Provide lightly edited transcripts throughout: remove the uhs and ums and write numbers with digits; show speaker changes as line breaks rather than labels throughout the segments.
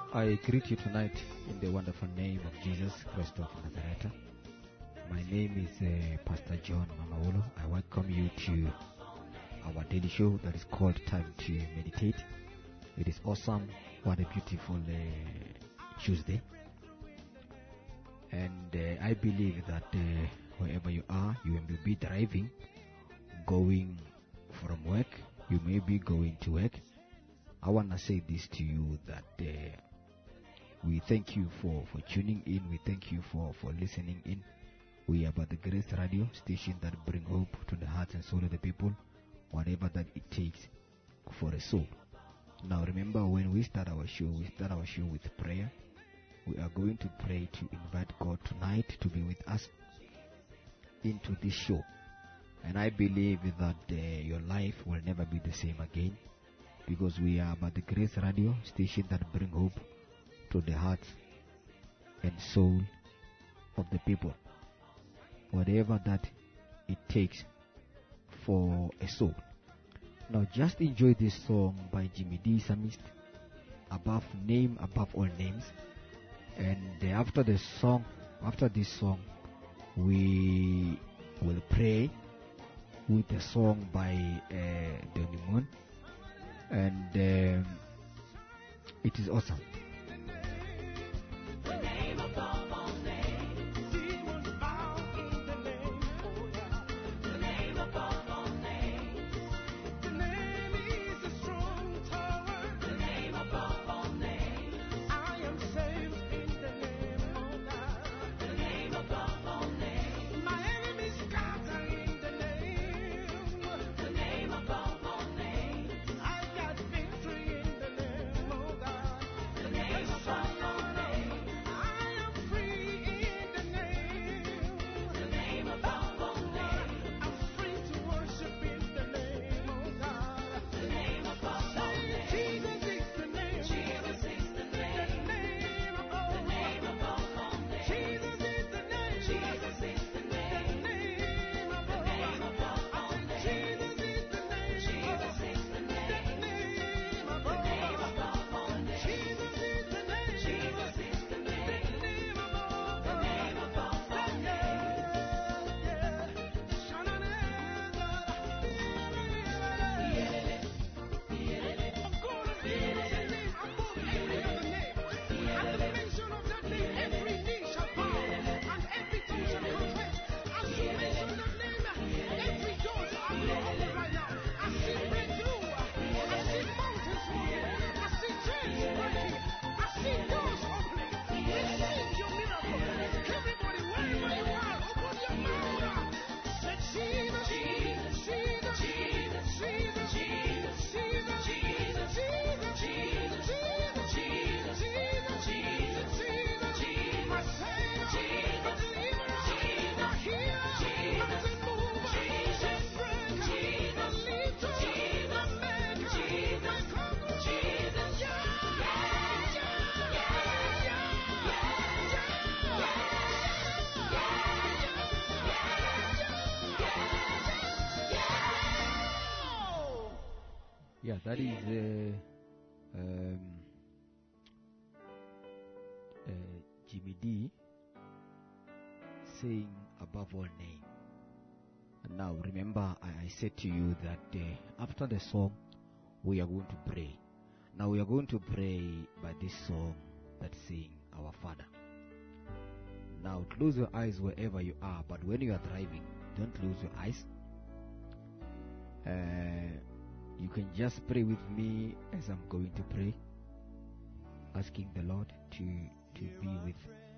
I greet you tonight in the wonderful name of Jesus Christ of Nazareth. My name is Pastor John Mamaulo. I welcome you to our daily show that is called Time to Meditate. It is awesome. What a beautiful Tuesday. And I believe that wherever you are, you will be driving, going from work. You may be going to work. I want to say this to you that we thank you for tuning in. We thank you for listening in. We are the Grace Radio station that bring hope to the heart and soul of the people, whatever that it takes for a soul. Now remember, when we start our show with prayer. We are going to pray to invite God tonight to be with us into this show. And I believe that your life will never be the same again, because we are the Grace Radio station that bring hope to the hearts and soul of the people, whatever that it takes for a soul. Now just enjoy this song by Jimmy D, Psalmist, above all names. And after this song, we will pray with a song by Donny Moon, and it is awesome. Yeah, that is Jimmy D saying above all name. And now remember, I said to you that after the song we are going to pray. Now we are going to pray by this song that's saying Our Father. Now close your eyes wherever you are, but when you are driving, don't close your eyes. You can just pray with me as I'm going to pray, asking the Lord to be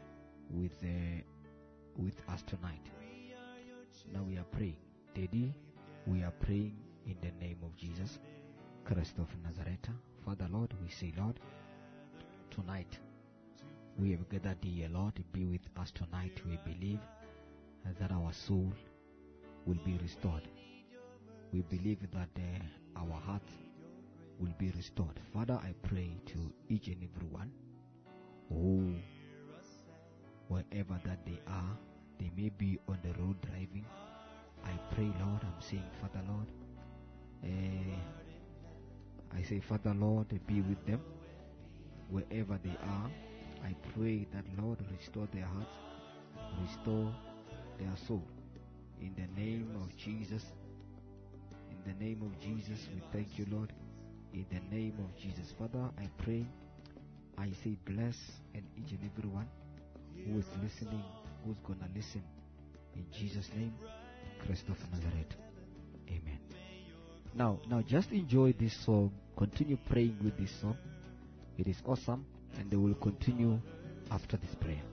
with us tonight. Now we are praying. Daddy, we are praying in the name of Jesus Christ of Nazareth. Father, Lord, we say, Lord, tonight we have gathered here, Lord, be with us tonight. We believe that our soul will be restored. We believe that our heart will be restored. Father, I pray to each and every one who, wherever that they are, they may be on the road driving. I pray, Lord, I'm saying, Father, Lord, I say, Father, Lord, be with them wherever they are. I pray that, Lord, restore their hearts, restore their soul. In the name of Jesus, in the name of Jesus, we thank you, Lord. In the name of Jesus, Father, I pray, I say bless and each and every one who is listening, who's gonna listen. In Jesus' name, Christ of Nazareth. Amen. Now just enjoy this song. Continue praying with this song. It is awesome, and they will continue after this prayer.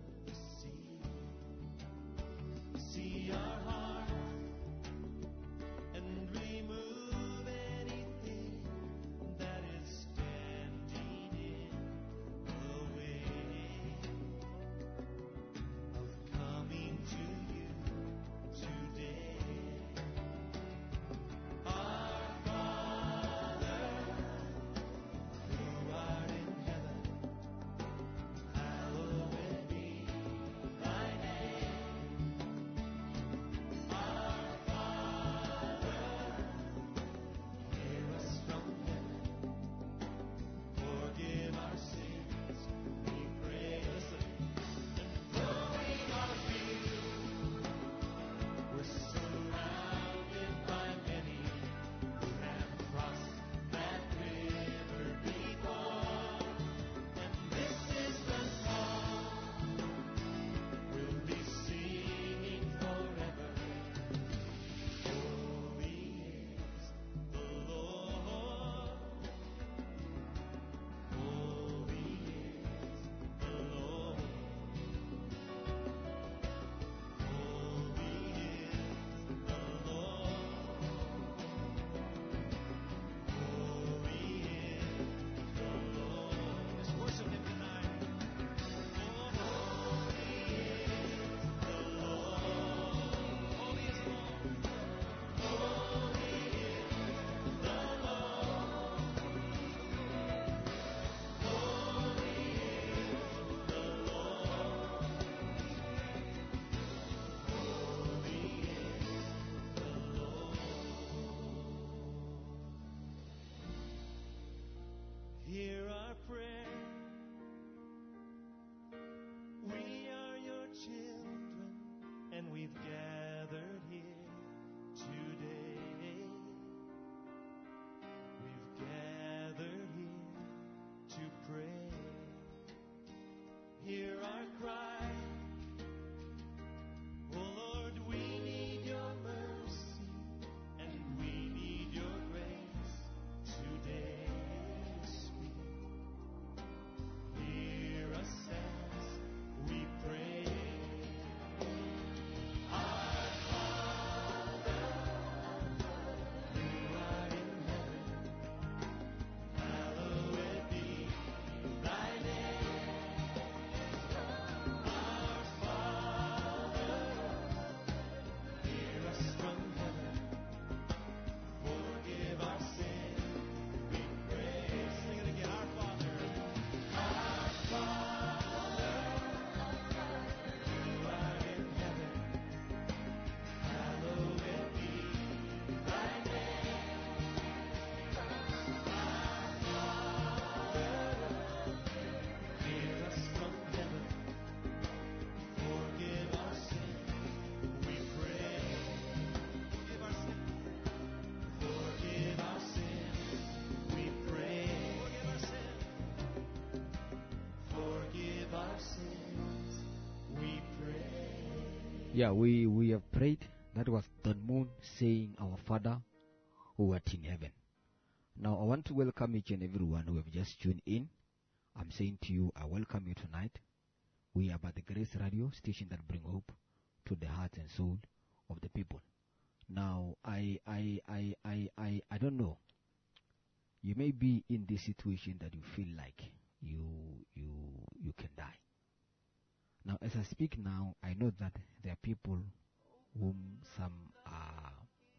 Hear our prayer. We are your children, and we've gathered here today. We've gathered here to pray. Hear our cry. Oh Lord, we need your mercy, and we need your grace today.
Yeah, we have prayed. That was Don Moon saying, "Our Father who art in heaven." Now I want to welcome each and everyone who have just tuned in. I'm saying to you, I welcome you tonight. We are by the Grace Radio station that bring hope to the heart and soul of the people. Now I don't know. You may be in this situation that you feel like you can die. Now, as I speak now, I know that there are people whom some are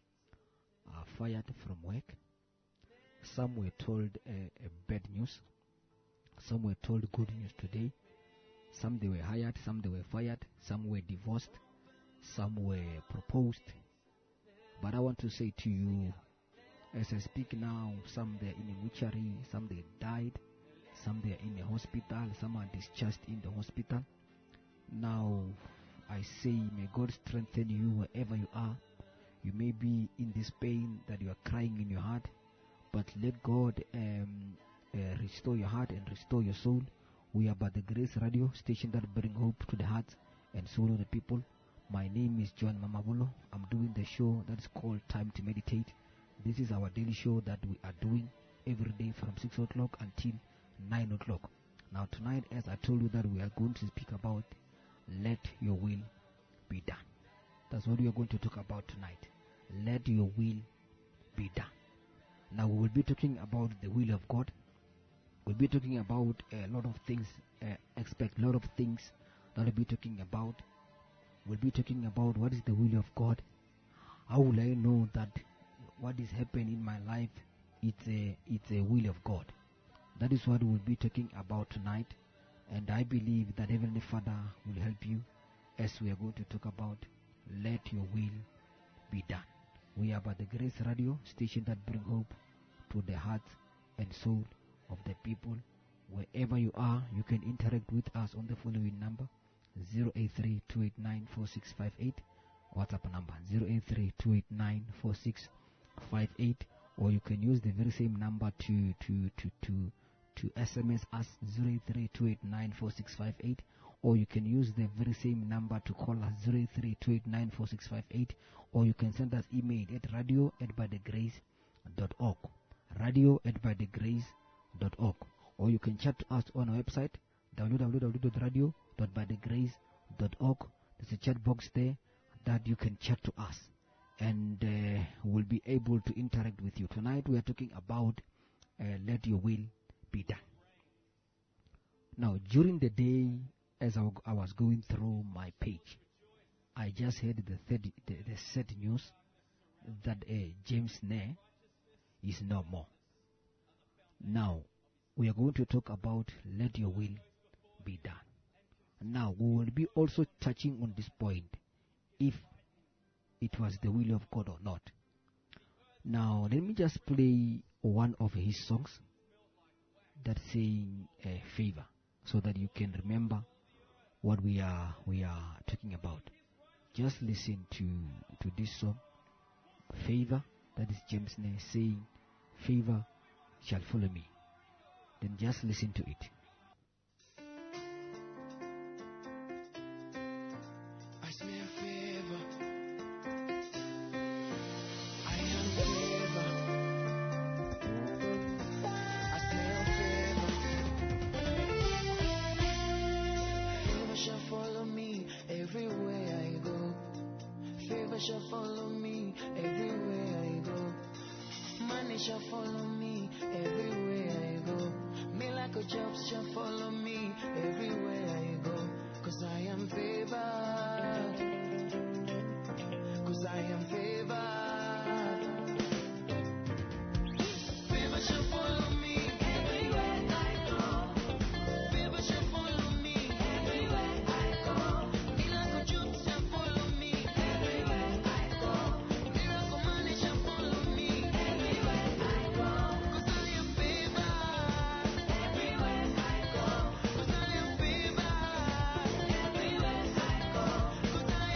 fired from work. Some were told a bad news. Some were told good news today. Some they were hired, some they were fired, some were divorced, some were proposed. But I want to say to you, as I speak now, some they're in a mortuary, some they died, some they are in a hospital, some are discharged in the hospital. Now, I say, may God strengthen you wherever you are. You may be in this pain that you are crying in your heart, but let God restore your heart and restore your soul. We are by the Grace Radio station that bring hope to the hearts and soul of the people. My name is John Mamabulo. I'm doing the show that is called Time to Meditate. This is our daily show that we are doing every day from 6 o'clock until 9 o'clock. Now tonight, as I told you, that we are going to speak about let your will be done. That's what we are going to talk about tonight. Let your will be done. Now we will be talking about the will of God. We'll be talking about a lot of things, expect a lot of things that we'll be talking about. We'll be talking about what is the will of God. How will I know that what is happening in my life, it's a will of God? That is what we'll be talking about tonight. And I believe that Heavenly Father will help you as we are going to talk about let your will be done. We are by the Grace Radio station that bring hope to the hearts and soul of the people. Wherever you are, you can interact with us on the following number: 083-289-4658, WhatsApp number 083-289-4658, or you can use the very same number to SMS us 083-289-4658, or you can use the very same number to call us 083-289-4658, or you can send us email at radio@bythegrace.org, radio@bythegrace.org, or you can chat to us on our website www.radio.bythegrace.org. There's a chat box there that you can chat to us, and we'll be able to interact with you. Tonight we are talking about let your will be done. Now, during the day, as I was going through my page, I just heard the sad news that James Nair is no more. Now, we are going to talk about let your will be done. Now, we will be also touching on this point, if it was the will of God or not. Now, let me just play one of his songs that's saying favor, so that you can remember what we are talking about. Just listen to this song, Favor. That is James Nair saying, favor shall follow me. Then just listen to it.
I smell favor. I am favor. I smell favor. Favor shall follow me everywhere I go. Favor shall follow me everywhere I go. Money shall follow me everywhere I go. Miracle jobs shall follow me everywhere I go. 'Cause I am favored. 'Cause I am favored. Favor shall follow me everywhere I go. Favor shall follow me everywhere I go. Miracle jobs shall follow me everywhere I go. Miracle money shall follow me everywhere I go. 'Cause I am favored everywhere I go. 'Cause I am favored everywhere I go. 'Cause I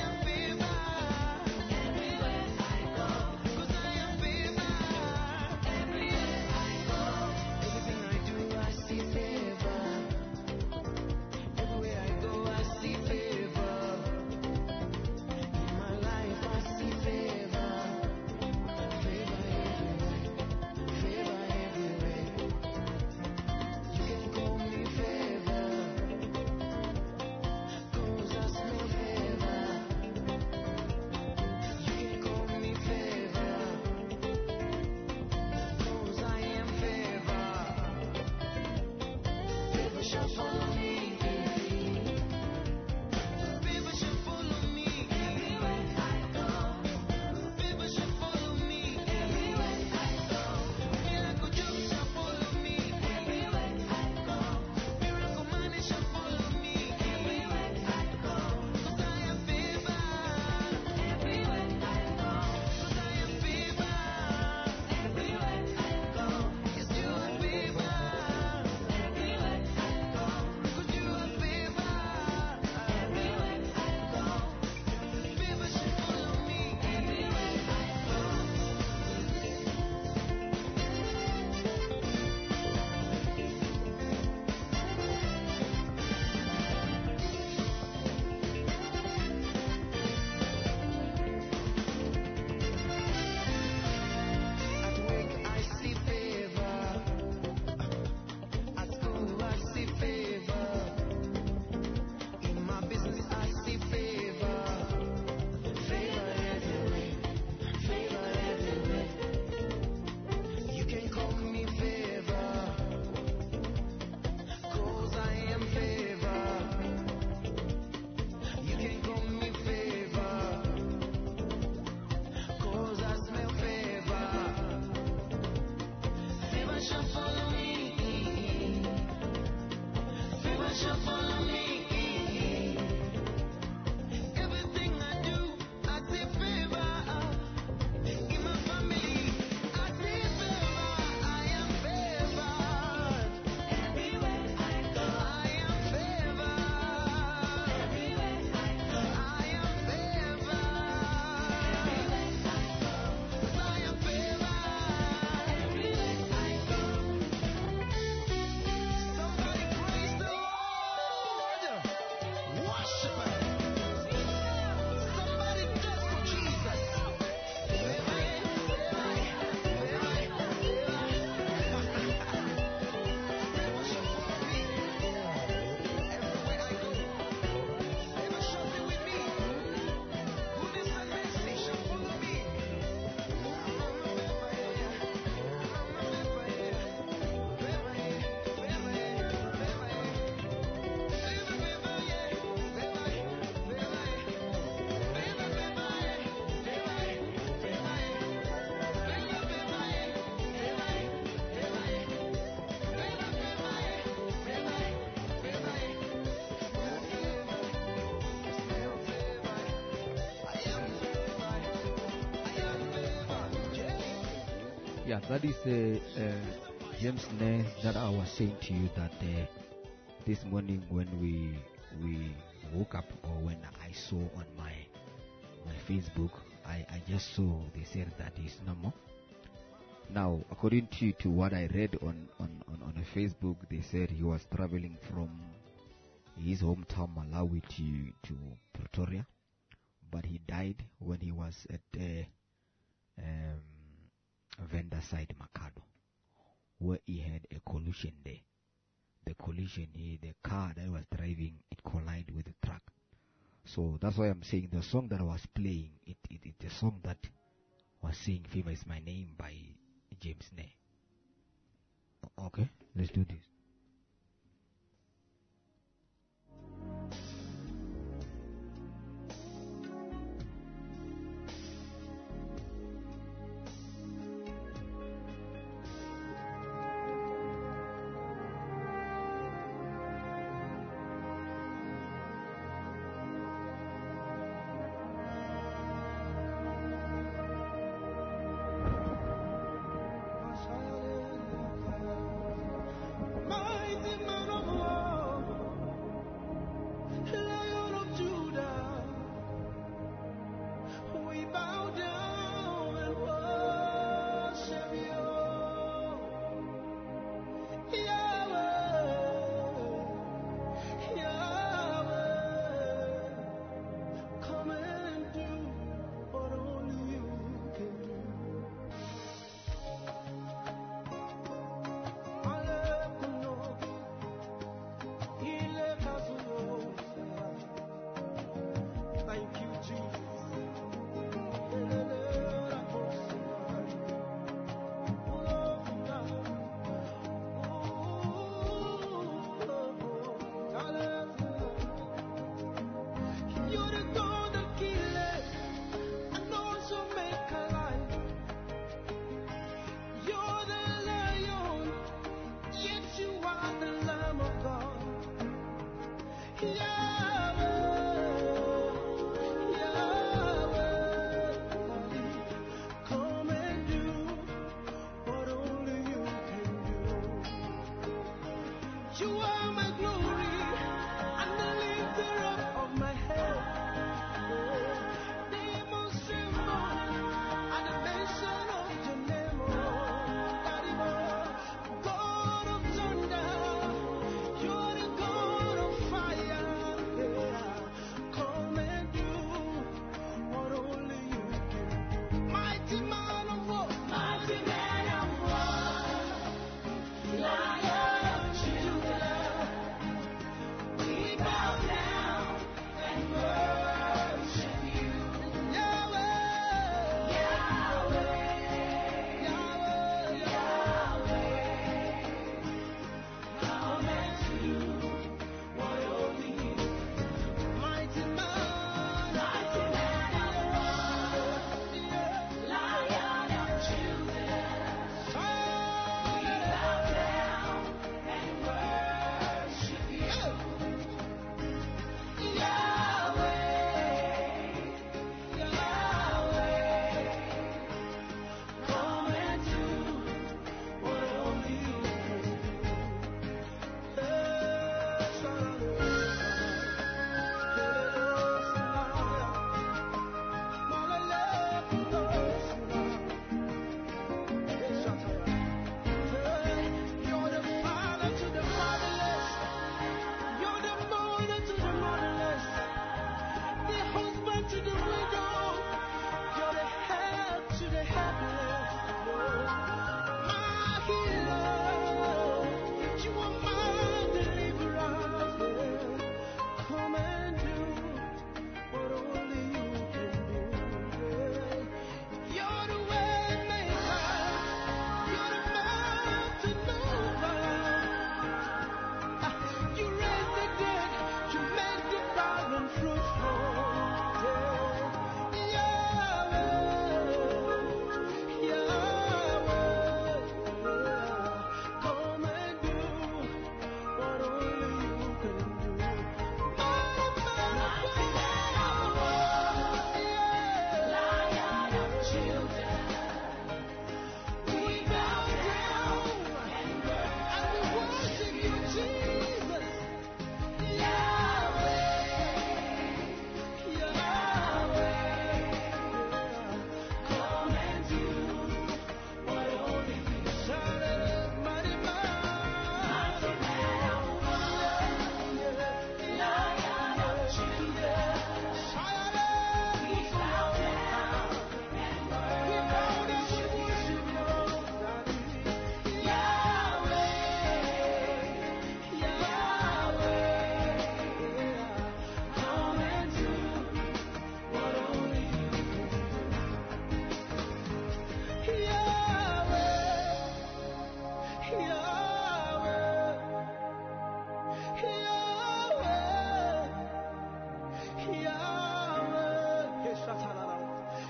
Yeah, that is James Ne that I was saying to you that this morning when we woke up, or when I saw on my Facebook, I just saw they said that is normal. Now, according to what I read on Facebook, they said he was traveling from his hometown Malawi to Pretoria, but he died when he was at vendor side Makado, where he had a collision there. The collision, the car that was driving, it collided with the truck. So that's why I'm saying the song that I was playing, it's a song that was saying "Fever is My Name" by James Ne. Okay, let's do this.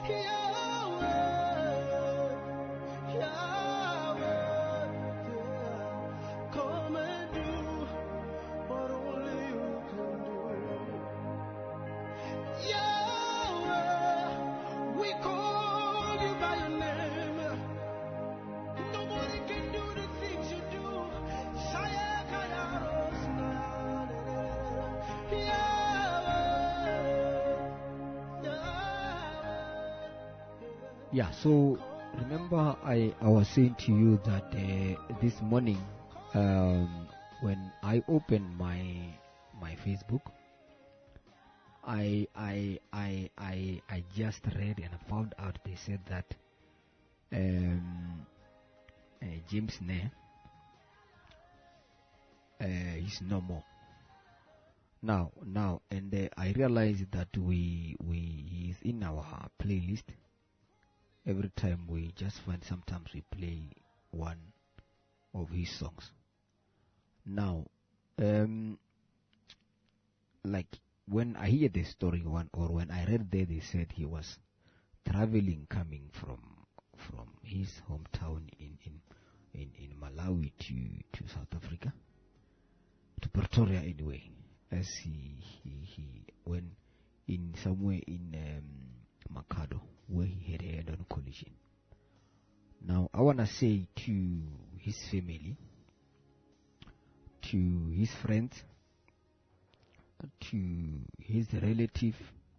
Come and do what only you can do. Yahweh, we call you by your name. Nobody can do the things you do.
Yeah, so remember I was saying to you that this morning when I opened my Facebook, I just read and found out they said that James Ne is no more. Now, and I realized that he is in our playlist. Every time we just find, sometimes we play one of his songs. Now, like when I hear the story or when I read there, they said he was traveling, coming from his hometown in Malawi to South Africa, to Pretoria anyway, as he went in somewhere in Makado, where he had a head-on collision. Now, I want to say to his family, to his friends, to his relative,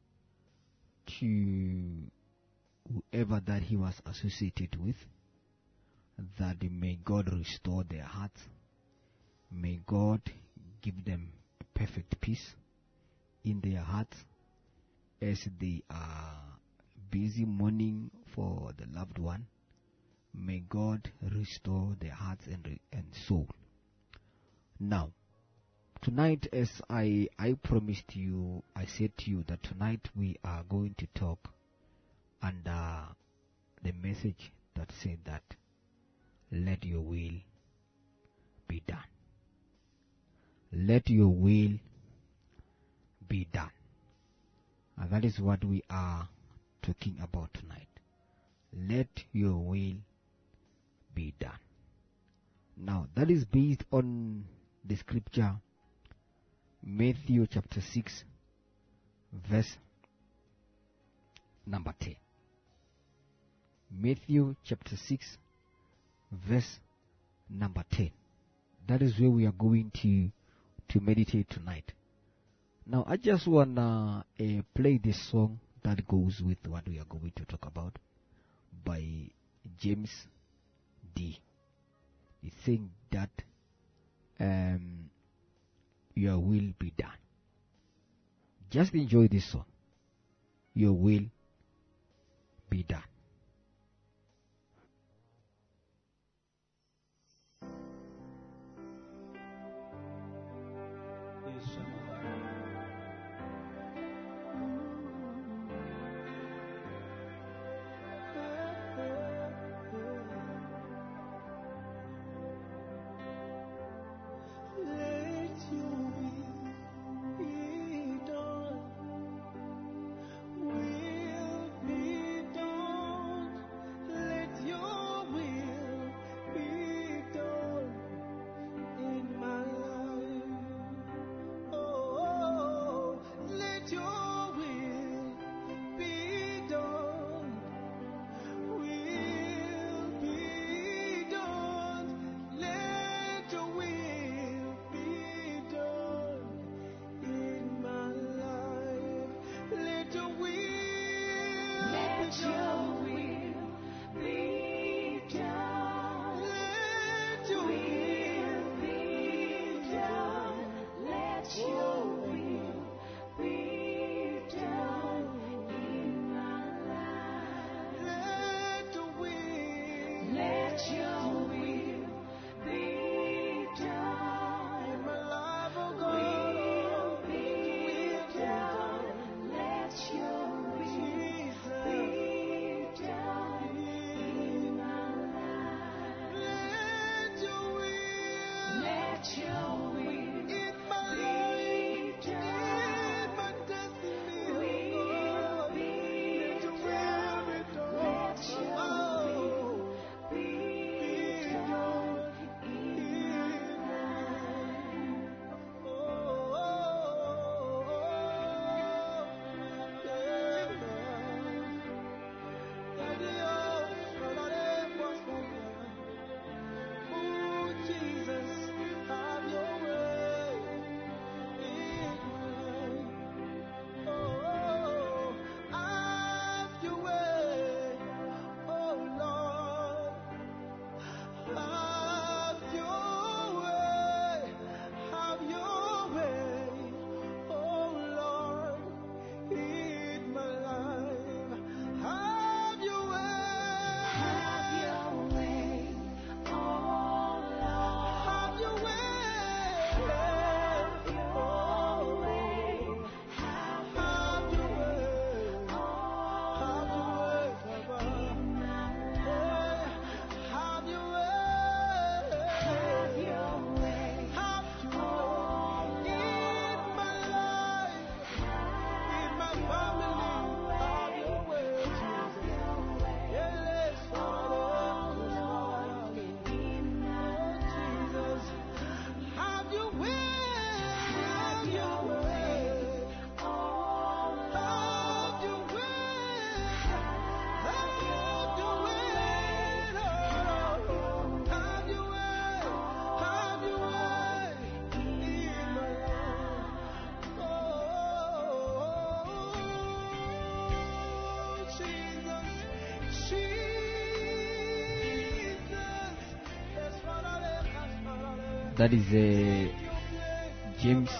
to whoever that he was associated with, that may God restore their hearts. May God give them perfect peace in their hearts as they are busy mourning for the loved one. May God restore their hearts and soul. Now, tonight, as I promised you, I said to you that tonight we are going to talk under the message that said that let your will be done. Let your will be done. And that is what we are talking about tonight. Let your will be done. Now, that is based on the scripture Matthew chapter 6 verse number 10. Matthew chapter 6 verse number 10. That is where we are going to meditate tonight. Now, I just wanna play this song that goes with what we are going to talk about by James D. He's saying that your will be done. Just enjoy this song. Your will be done.
We
That is James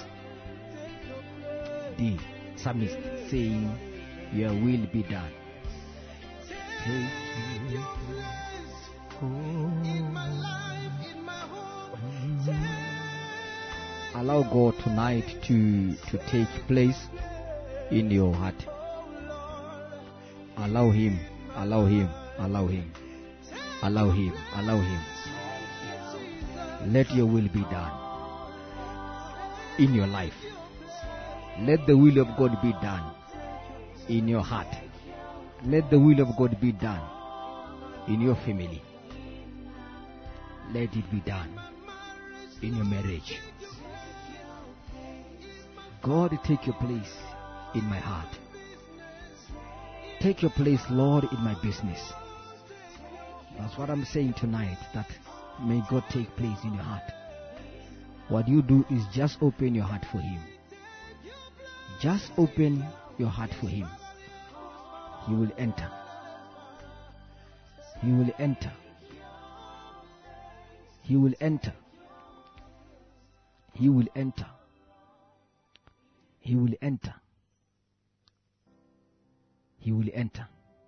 D. Psalmist saying, "Your will be done." Take your Allow God tonight to take place in your heart. Allow Him, allow Him, allow Him, allow Him, allow Him. Let your will be done in your life. Let the will of God be done in your heart. Let the will of God be done in your family. Let it be done in your marriage. God, take your place in my heart. Take your place, Lord, in my business. That's what I'm saying tonight, that may God take place in your heart. What you do is just open your heart for Him. Just open your heart for Him. He will enter. He will enter. He will enter. He will enter. He will enter. He will enter.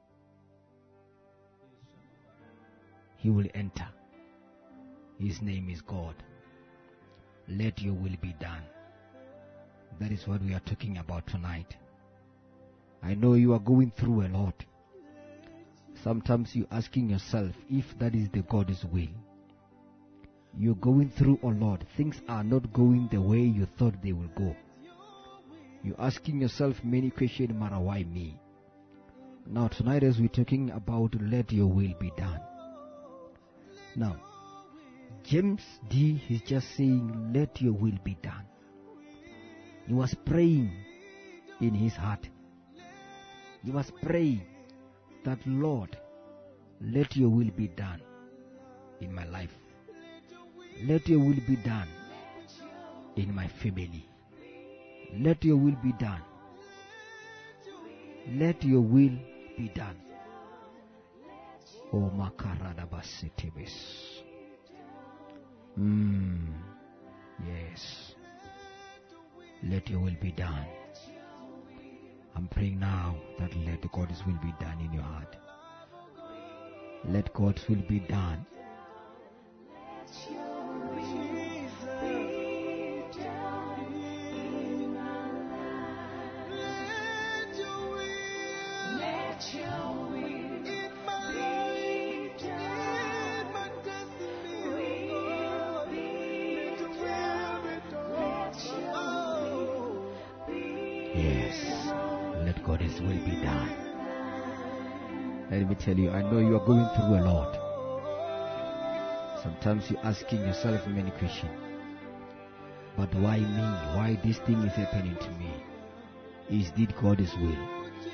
He will enter. His name is God. Let your will be done. That is what we are talking about tonight. I know you are going through a lot. Sometimes you're asking yourself if that is the God's will. You're going through a lot. Things are not going the way you thought they will go. You're asking yourself many questions, Mara, why me? Now tonight as we're talking about let your will be done. Now, James D is just saying let your will be done. He was praying in his heart. He was praying that, Lord, let your will be done in my life. Let your will be done in my family. Let your will be done. Let your will be done. Oh, Makarada Basitibis. Yes. Let your will be done. I'm praying now that let God's will be done in your heart. Let God's will be done. God's will be done. Let me tell you, I know you are going through a lot. Sometimes you're asking yourself many questions. But why me? Why this thing is happening to me? Is it God's will?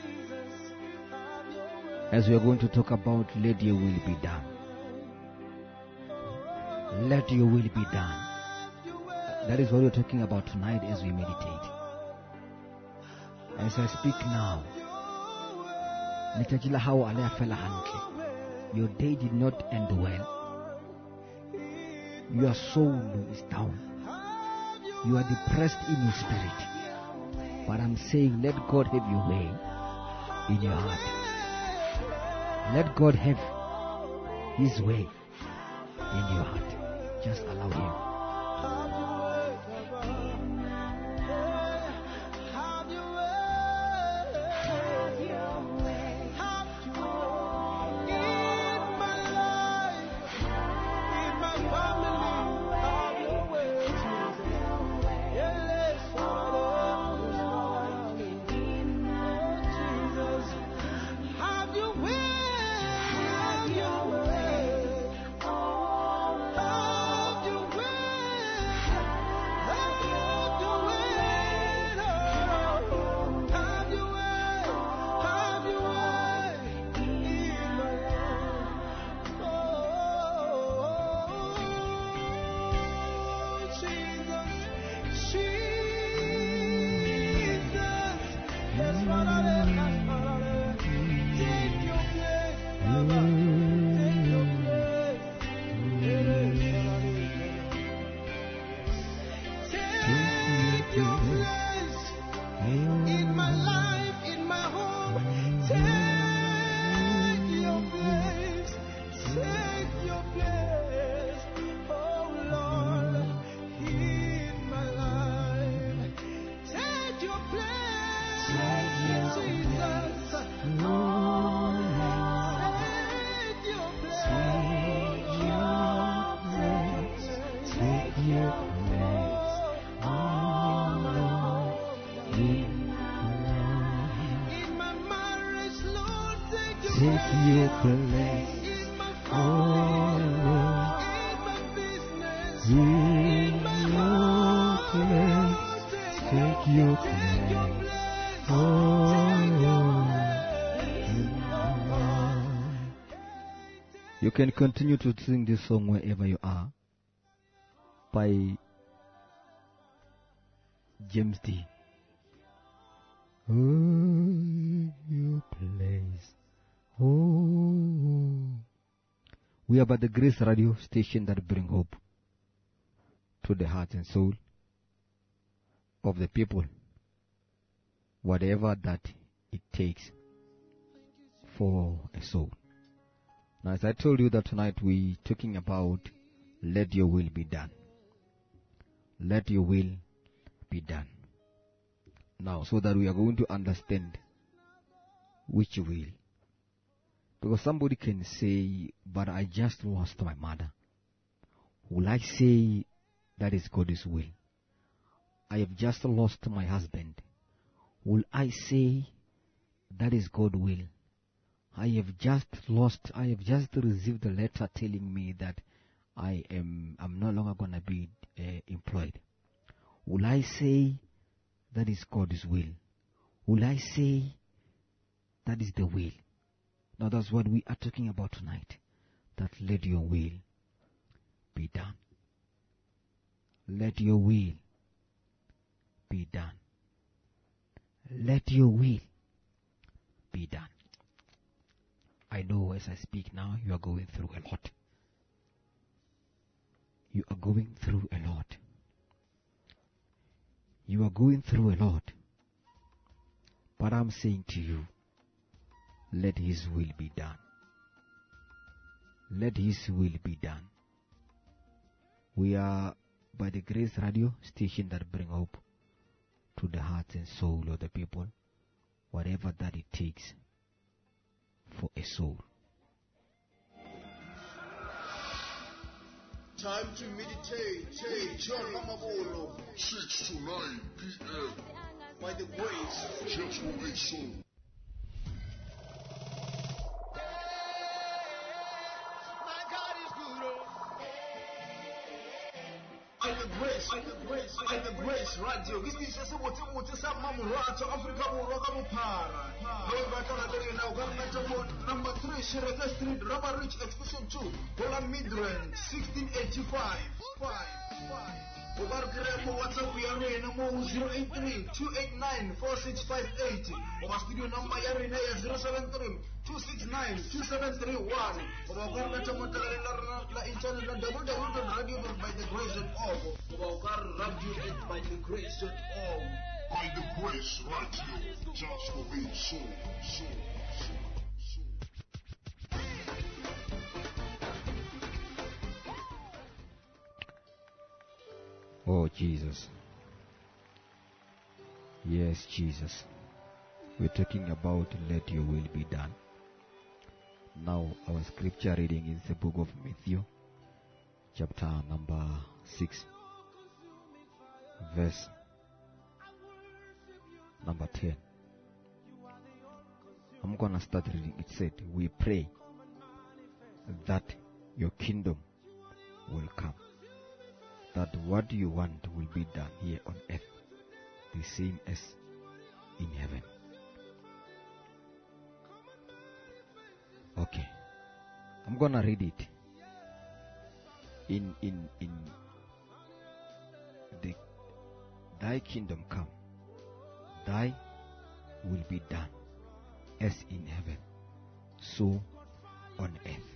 As we are going to talk about, let your will be done. Let your will be done. That is what we're talking about tonight as we meditate. As I speak now, your day did not end well. Your soul is down. You are depressed in your spirit. But I'm saying, let God have your way in your heart. Let God have His way in your heart. Just allow Him. your place. Oh, in your place. Take your place. Oh, you can continue to sing this song wherever you are by James D. Oh, your place. Oh, we are by the Grace Radio station that bring hope to the heart and soul of the people, whatever that it takes for a soul. Now, as I told you that tonight we're talking about let your will be done. Let your will be done. Now, so that we are going to understand which will. Because somebody can say, but I just lost my mother. Will I say that is God's will? I have just lost my husband. Will I say that is God's will? I have just received a letter telling me that I'm no longer going to be employed. Will I say that is God's will? Will I say that is the will? Now that's what we are talking about tonight. That let your will be done. Let your will be done. Let your will be done. I know as I speak now, you are going through a lot. You are going through a lot. You are going through a lot. But I'm saying to you, let His will be done. Let His will be done. We are by the Grace Radio station that bring hope to the heart and soul of the people, whatever that it takes for a soul.
Time to meditate. John Mamabolo,
6 to 9 p.m.
by the grace.
Just for a soul.
By the grace radio. This is just what some Mamurato Africa Mupara. Number 3, Shereka Street, Rubber Ridge Extension 2, Holland Midrand, 1685. Obargremo WhatsApp yare na mo 083-289-4658. Oba studio number yare na 073-269-2731. Oba tamata la internet na www.radiobythegrace.org. Oba radio@bythegrace.org.
By the grace radio, just for a soul.
Oh, Jesus. Yes, Jesus. We're talking about let your will be done. Now, our scripture reading is the book of Matthew, chapter number 6, verse number 10. I'm going to start reading. It said, we pray that your kingdom will come, that what you want will be done here on earth, the same as in heaven. Okay, I'm gonna read it in the thy kingdom come, thy will be done as in heaven, so on earth.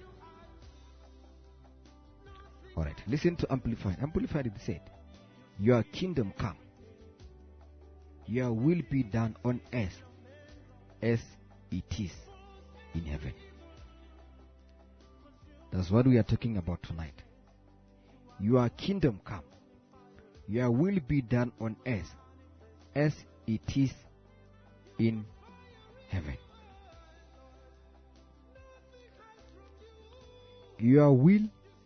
Alright, listen to Amplified. Amplified it said, your kingdom come, your will be done on earth as it is in heaven. That's what we are talking about tonight. Your kingdom come, your will be done on earth as it is in heaven. Your will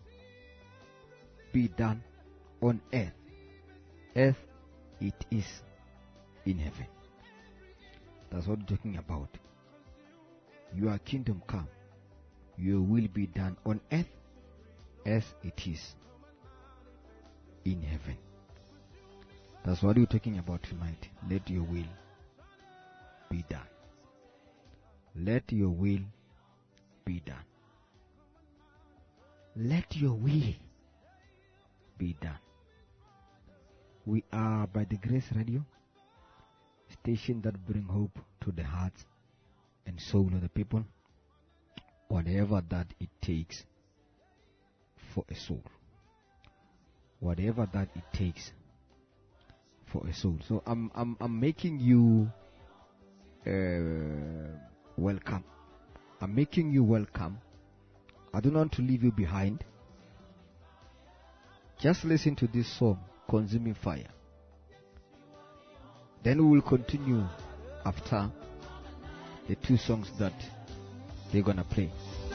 be done on earth as it is in heaven. That's what we're talking about. Your kingdom come, Your will be done on earth as it is in heaven. That's what we're talking about tonight. Let your will be done. Let your will be done. Let your will be done. We are by the Grace Radio, station that bring hope to the hearts and soul of the people, whatever that it takes for a soul. Whatever that it takes for a soul. So I'm making you welcome. I'm making you welcome. I don't want to leave you behind. Just listen to this song, Consuming Fire. Then we will continue after the two songs that they're gonna play.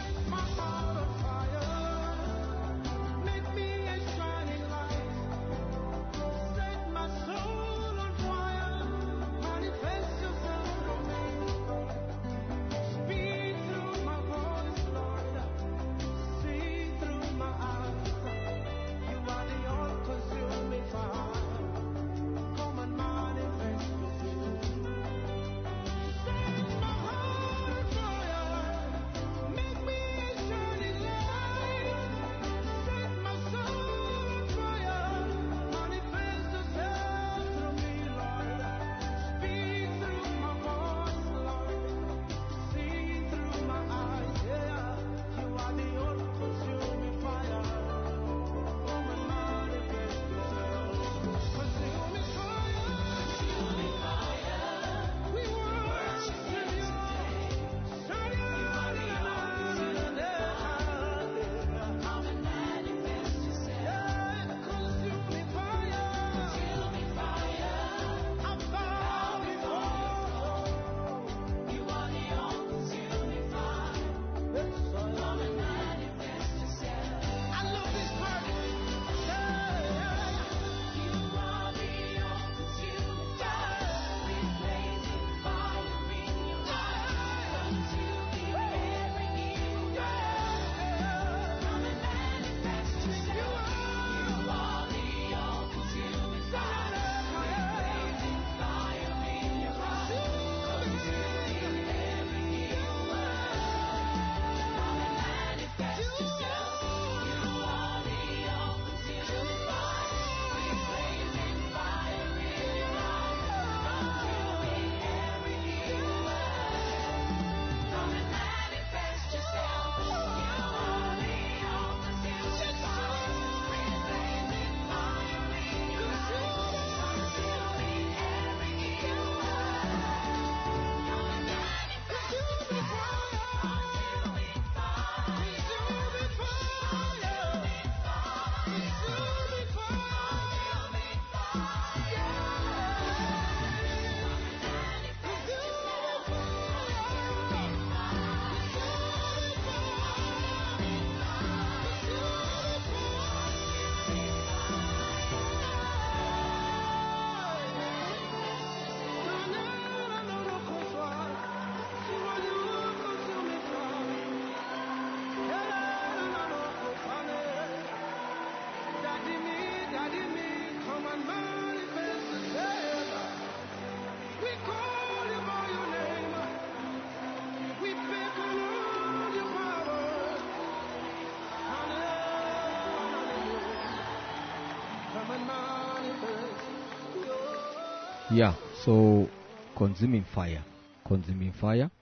Yeah, so consuming fire. Consuming fire.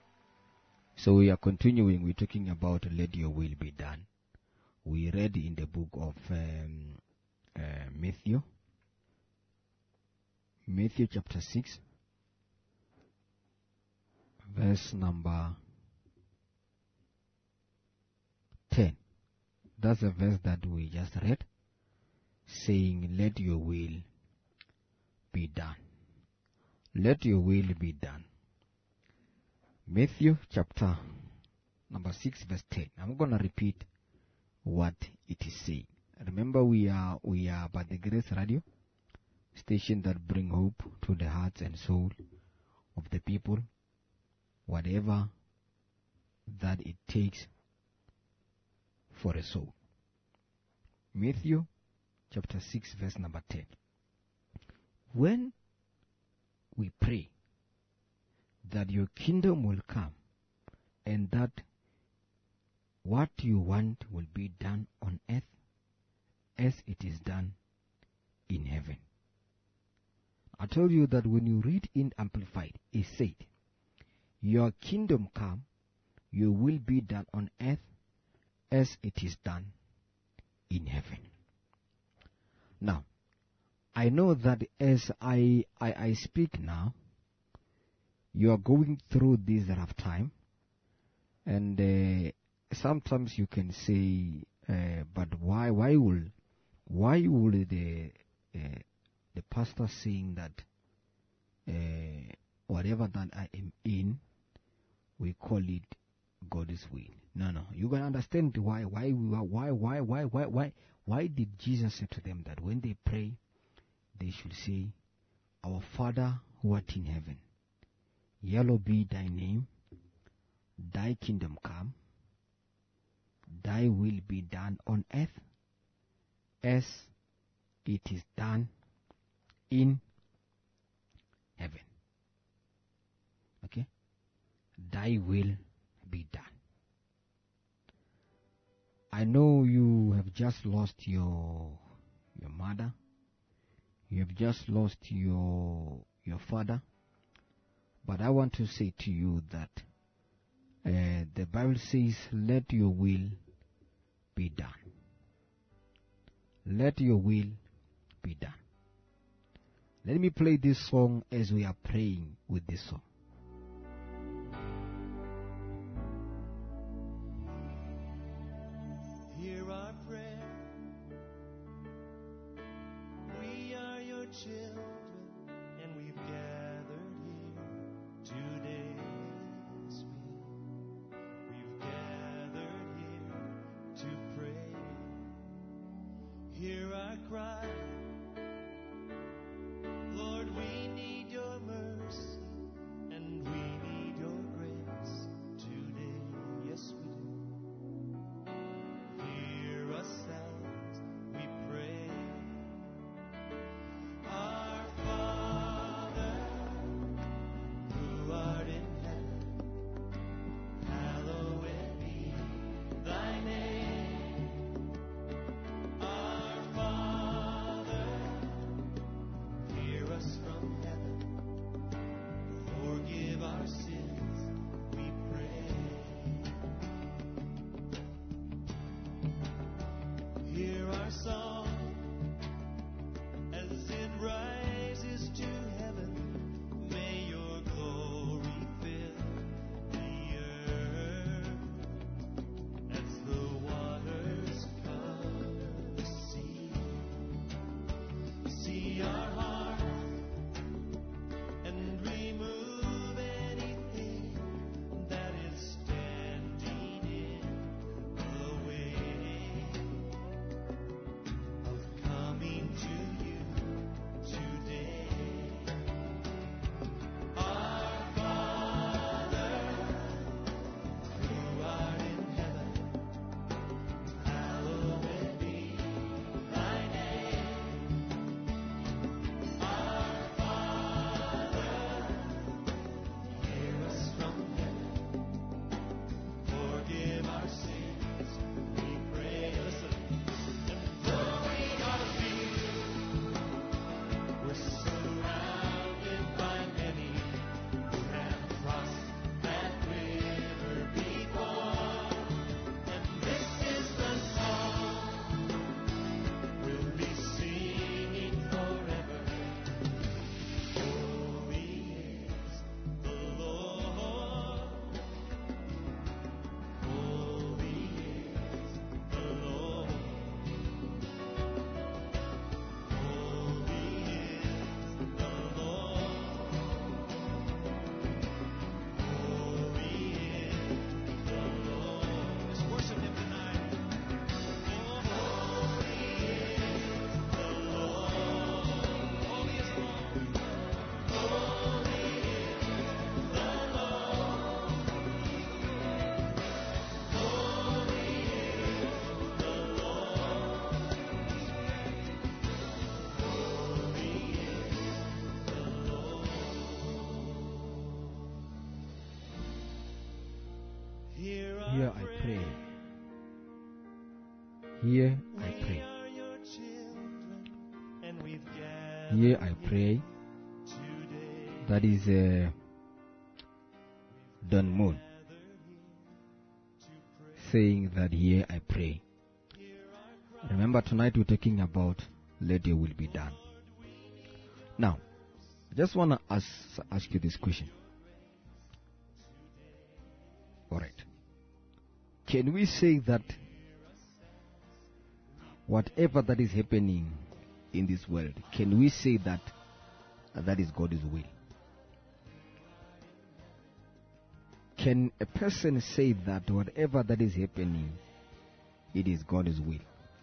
So we are continuing. We're talking about let your will be done. We read in the book of Matthew. Matthew chapter 6. Verse number 10. That's the verse that we just read. Saying, let your will be done. Let your will be done. Matthew chapter number 6 verse 10. I'm going to repeat what it is saying. Remember, we are by the Grace Radio, station that bring hope to the hearts and soul of the people, whatever that it takes for a soul. Matthew chapter 6 verse number 10. When we pray that your kingdom will come and that what you want will be done on earth as it is done in heaven. I told you that when you read in Amplified, it said, your kingdom come, your will be done on earth as it is done in heaven. Now, I know that as I speak now, you are going through this rough time, and sometimes you can say, but why will the pastor saying that whatever that I am in, we call it God's will? No, you're gonna understand why did Jesus say to them that when they pray, they should say, our Father who art in heaven, hallowed be thy name, thy kingdom come, thy will be done on earth as it is done in heaven. Okay? Thy will be done. I know you have just lost your mother. You have just lost your father. But I want to say to you that the Bible says, let your will be done. Let your will be done. Let me play this song as we are praying with this song.
Hear our prayer. We are your children, and we've gathered here today. Yes, we've gathered here to pray. Hear our cry. Lord, we need your mercy, and we need your grace today. Yes, we do. Hear us as we pray. Our Father, who art in heaven, hallowed be thy name. Our Father,
Here I pray. Here I pray. That is Don Moon saying that here I pray. Remember, tonight we're talking about let your will be done. Now, I just want to ask you this question. Alright. Can we say that whatever that is happening in this world, can we say that that is God's will? Can a person say that whatever that is happening, it is God's will?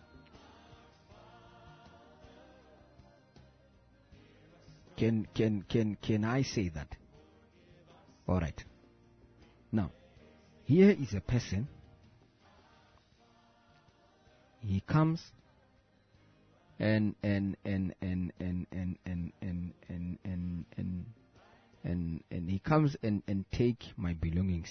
Can I say that? All right. Now, here is a person. He comes and he comes and take my belongings.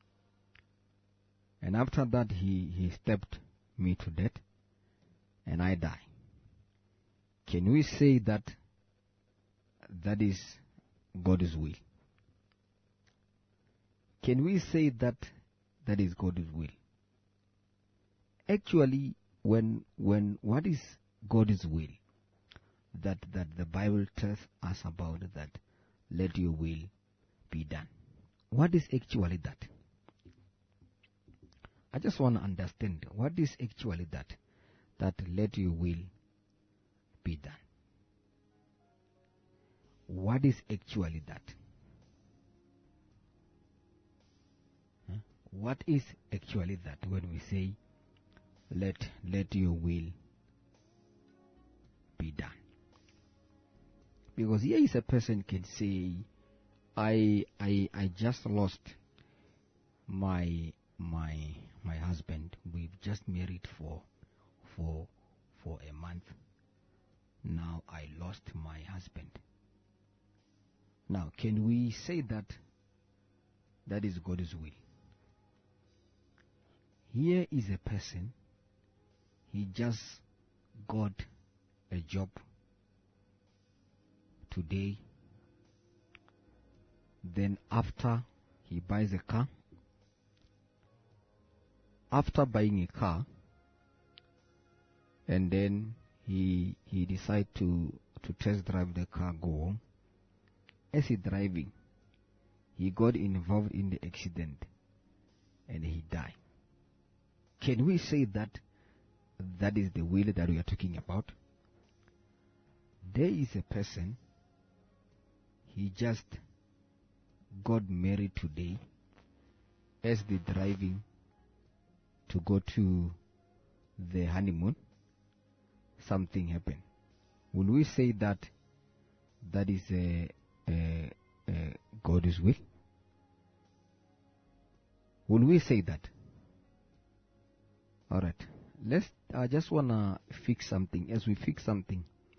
And after that, he stabbed me to death, and I die. Can we say that that is God's will? Can we say that that is God's will? Actually, when what is God's will that the Bible tells us about, that let your will be done? What is actually that? I just want to understand what is actually that let your will be done. What is actually that? Huh? What is actually that when we say let your will be done? Because here is a person can say, I just lost my husband. We've just married for a month. Now I lost my husband. Now, can we say that that is God's will? Here is a person, he just got a job today. Then after he buys a car, after buying a car, and then he decides to test drive the car, go home. As he driving, he got involved in the accident and he died. Can we say that that is the will that we are talking about? There is a person, he just got married today. As they driving to go to the honeymoon, something happened. Will we say that that is God's will? Will we say that? All right. I just wanna fix something. As we fix something,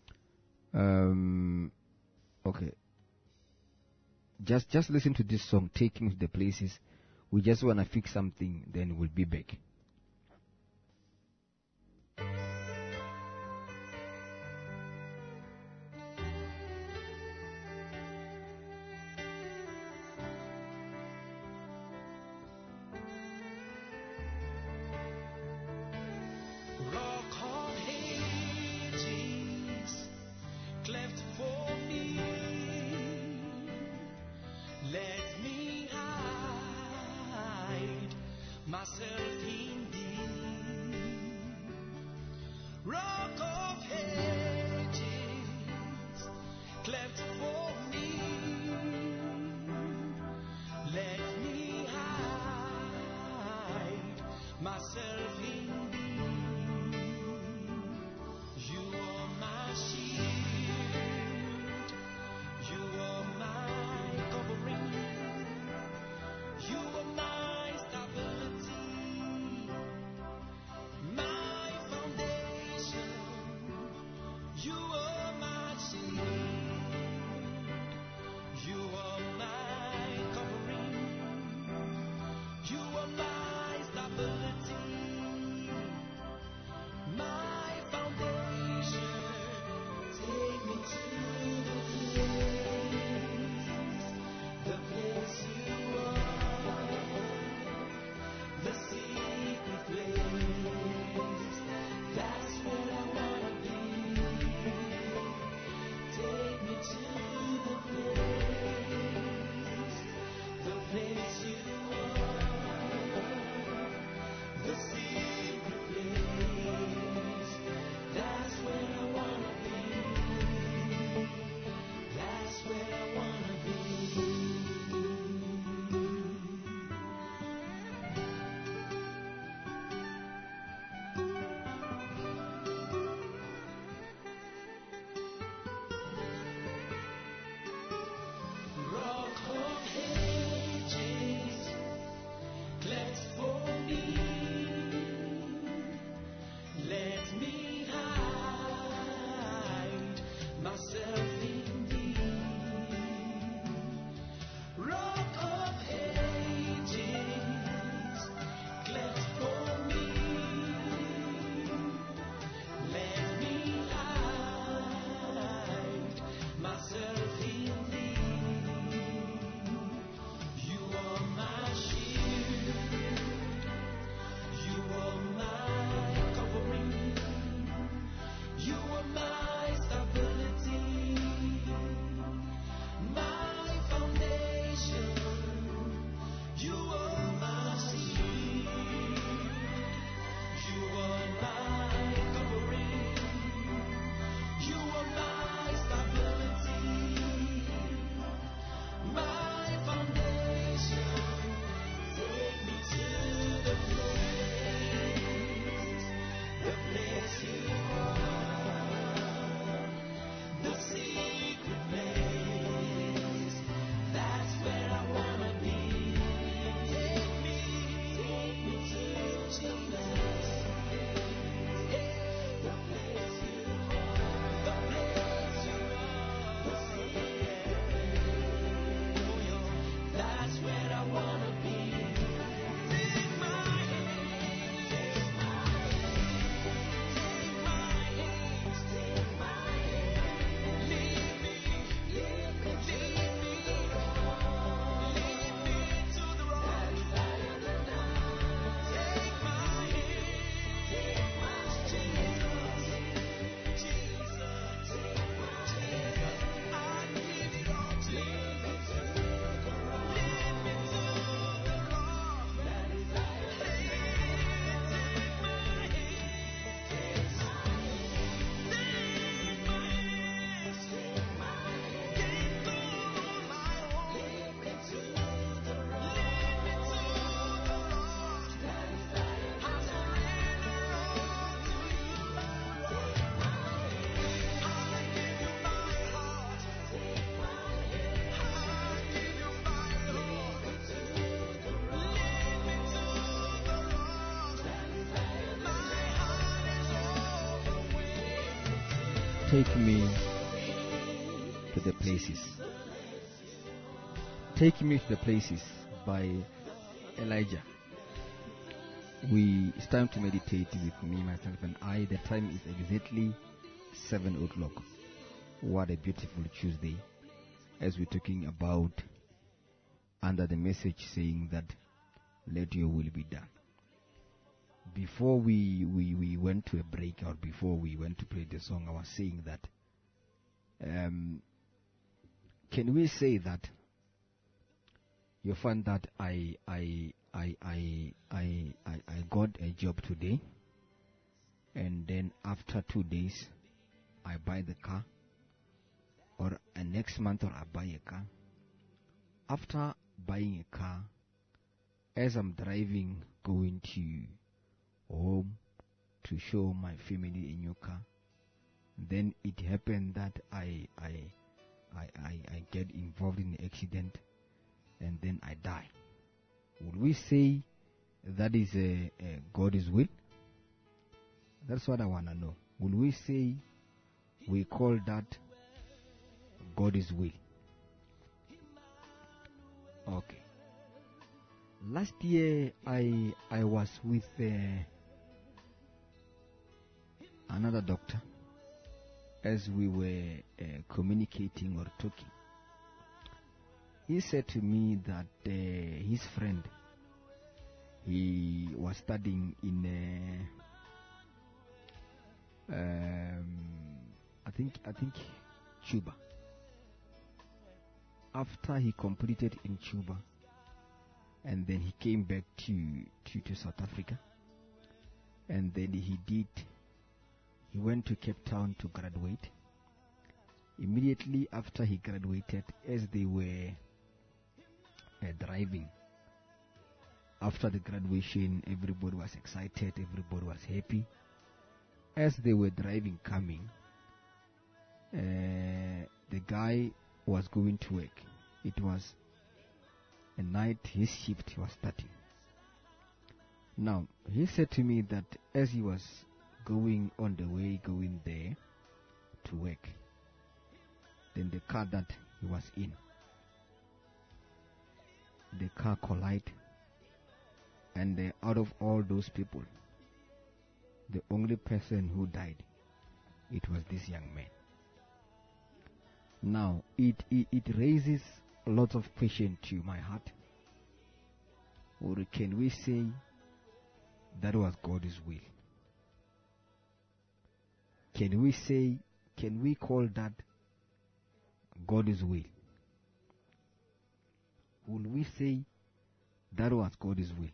okay. Just listen to this song, Taking to the Places. We just wanna fix something. Then we'll be back.
You are my stability.
Take me to the places. Take me to the places by Elijah. It's time to meditate with me, myself, and I. The time is exactly 7 o'clock. What a beautiful Tuesday, as we're talking about under the message saying that let your will be done. Before we went to a break, or before we went to play the song, I was saying that can we say that you find that I got a job today, and then after 2 days I buy the car, or next month or I buy a car. After buying a car, as I'm driving going to home to show my family a new car, then it happened that I get involved in an accident, and then I die. Would we say that is a God's will? That's what I want to know. Will we say we call that God's will? Okay. Last year I was with another doctor as we were communicating or talking. He said to me that his friend, he was studying in I think Cuba. After he completed in Cuba, and then he came back to South Africa, and then he went to Cape Town to graduate. Immediately after he graduated, as they were driving, after the graduation, everybody was excited, everybody was happy. As they were driving coming, the guy was going to work. It was a night, his shift was starting. Now, he said to me that as he was going there to work, then the car that he was in, the car collided, and out of all those people, the only person who died, it was this young man. Now, it raises lots of questions to my heart. Or can we say that was God's will? Can we call that God's will? Will we say that was God's will?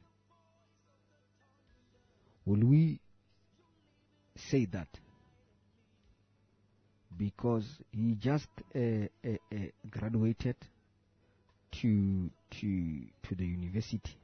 Will we say that because he just graduated to the university,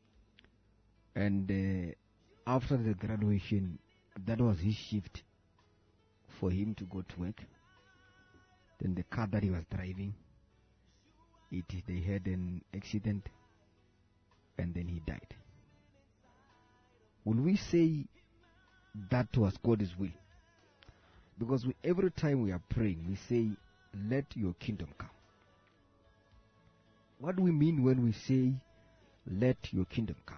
and after the graduation, that was his shift for him to go to work? Then the car that he was driving, they had an accident, and then he died. Will we say that was God's will? Because every time we are praying, we say, let your kingdom come. What do we mean when we say, let your kingdom come?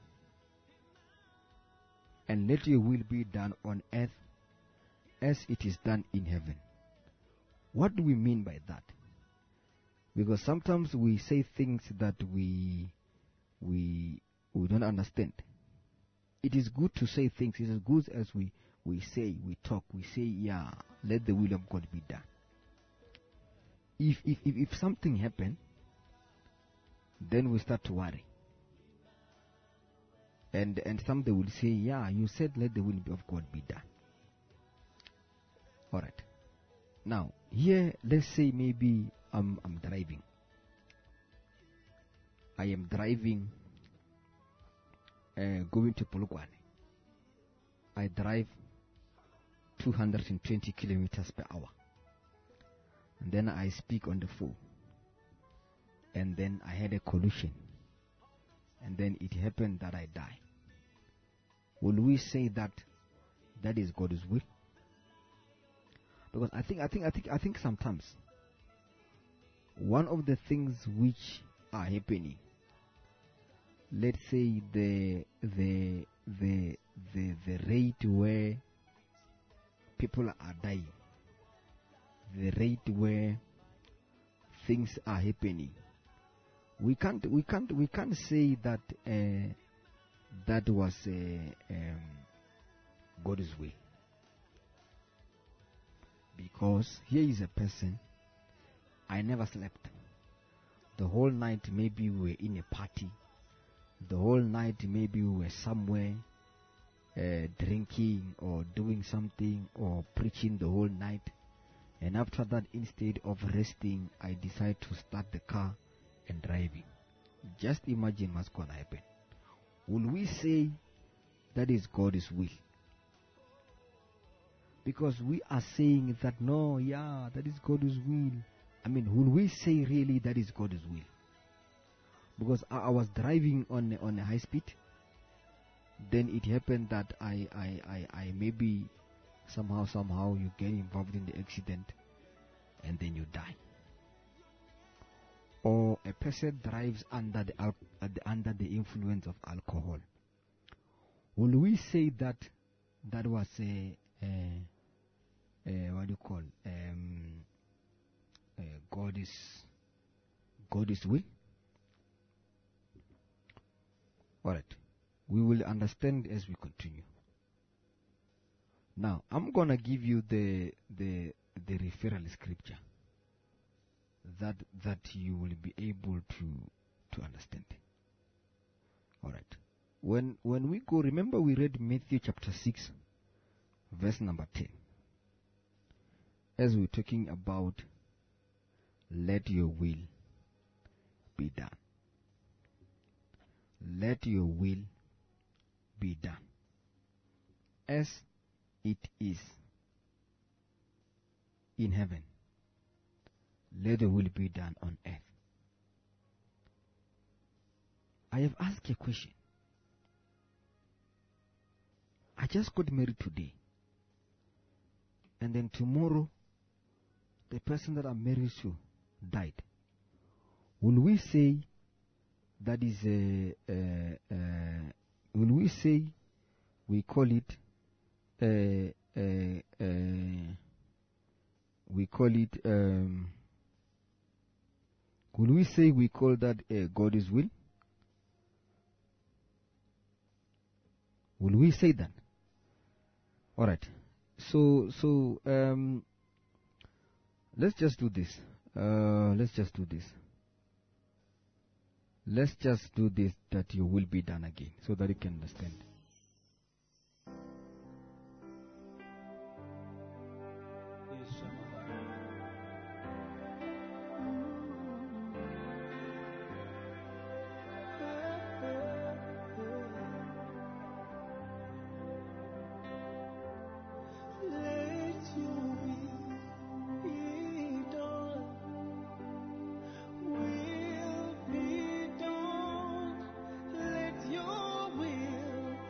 And let your will be done on earth as it is done in heaven. What do we mean by that? Because sometimes we say things that we don't understand. It is good to say things. It is as good as we say, we talk, we say, yeah, let the will of God be done. If something happened, then we start to worry. And somebody will say, yeah, you said let the will of God be done. Alright. Now, here, let's say maybe I'm driving. I am driving, going to Polokwane. I drive 220 kilometers per hour. And then I speak on the phone. And then I had a collision. And then it happened that I die. Will we say that that is God's will? Because I think sometimes one of the things which are happening, let's say the rate where people are dying, the rate where things are happening, we can't say that that was God's will. Because here is a person, I never slept. The whole night maybe we were in a party. The whole night maybe we were somewhere drinking or doing something or preaching the whole night. And after that, instead of resting, I decide to start the car and driving. Just imagine what's going to happen. Will we say that is God's will? Because we are saying that no, yeah, that is God's will. I mean, will we say really that is God's will? Because I was driving on a high speed. Then it happened that I maybe somehow you get involved in the accident and then you die. Or a person drives under the influence of alcohol. Will we say that was what do you call God's will? All right, we will understand as we continue. Now, I'm gonna give you the referral scripture that you will be able to understand. All right. When we go, remember we read Matthew chapter 6, verse number 10. As we're talking about, let your will be done. Let your will be done as it is in heaven. Let the will be done on earth. I have asked a question. I just got married today, and then tomorrow the person that I'm married to died. Will we say that is will we say we call it will we say we call that God's will? Will we say that? All right. So let's just do this. Let's just do this, that your will be done again, so that you can understand.
Will be done. Let your will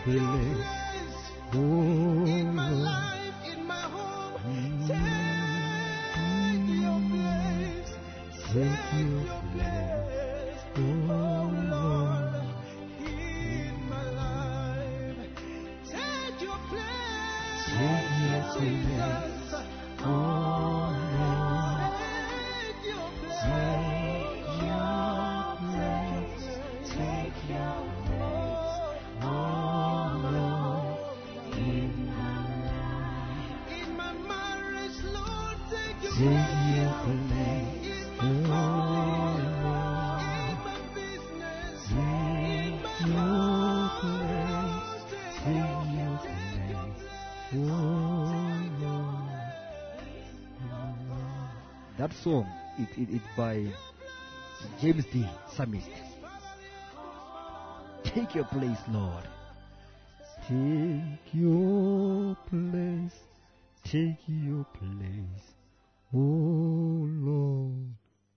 place, oh
in my
Lord.
life, in my home. Take your place.
Take your place, oh Lord.
In my life. Take your place.
Take your place,
Jesus.
oh Lord.
Take your place.
Take your place, oh Lord. In
In my marriage, Lord, take your
take
place.
your place,
In
oh
my
Lord.
in my business, in
Take
my
your
home,
place, take your place, oh Lord. That song, it's by James D. Psalmist. Take your place, Lord. Take your place. Take your place, oh Lord.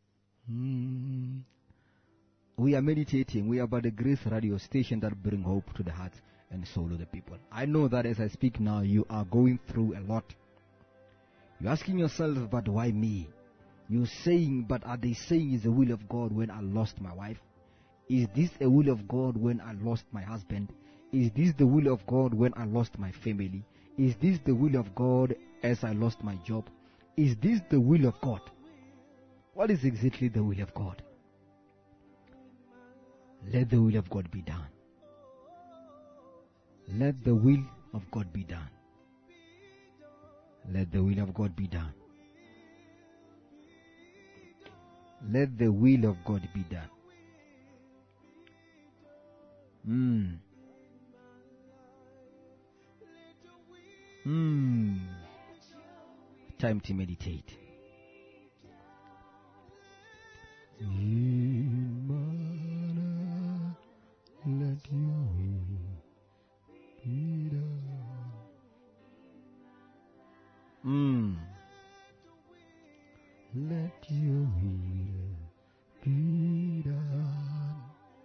We are meditating. We are by the Grace Radio station that bring hope to the heart and soul of the people. I know that as I speak now, you are going through a lot. You're asking yourself, but why me? You're saying, but are they saying it's the will of God when I lost my wife? Is this a will of God when I lost my husband? Is this the will of God when I lost my family? Is this the will of God as I lost my job? Is this the will of God? What is exactly the will of God? Let the will of God be done. Let the will of God be done. Let the will of God be done. Let the will of God be done. Time to meditate. Let your will be done. Let your will be done.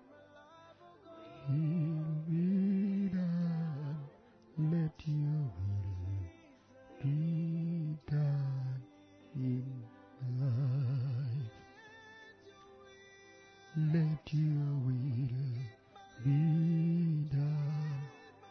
Will be done. Let your will be done in my life. Let your will be done.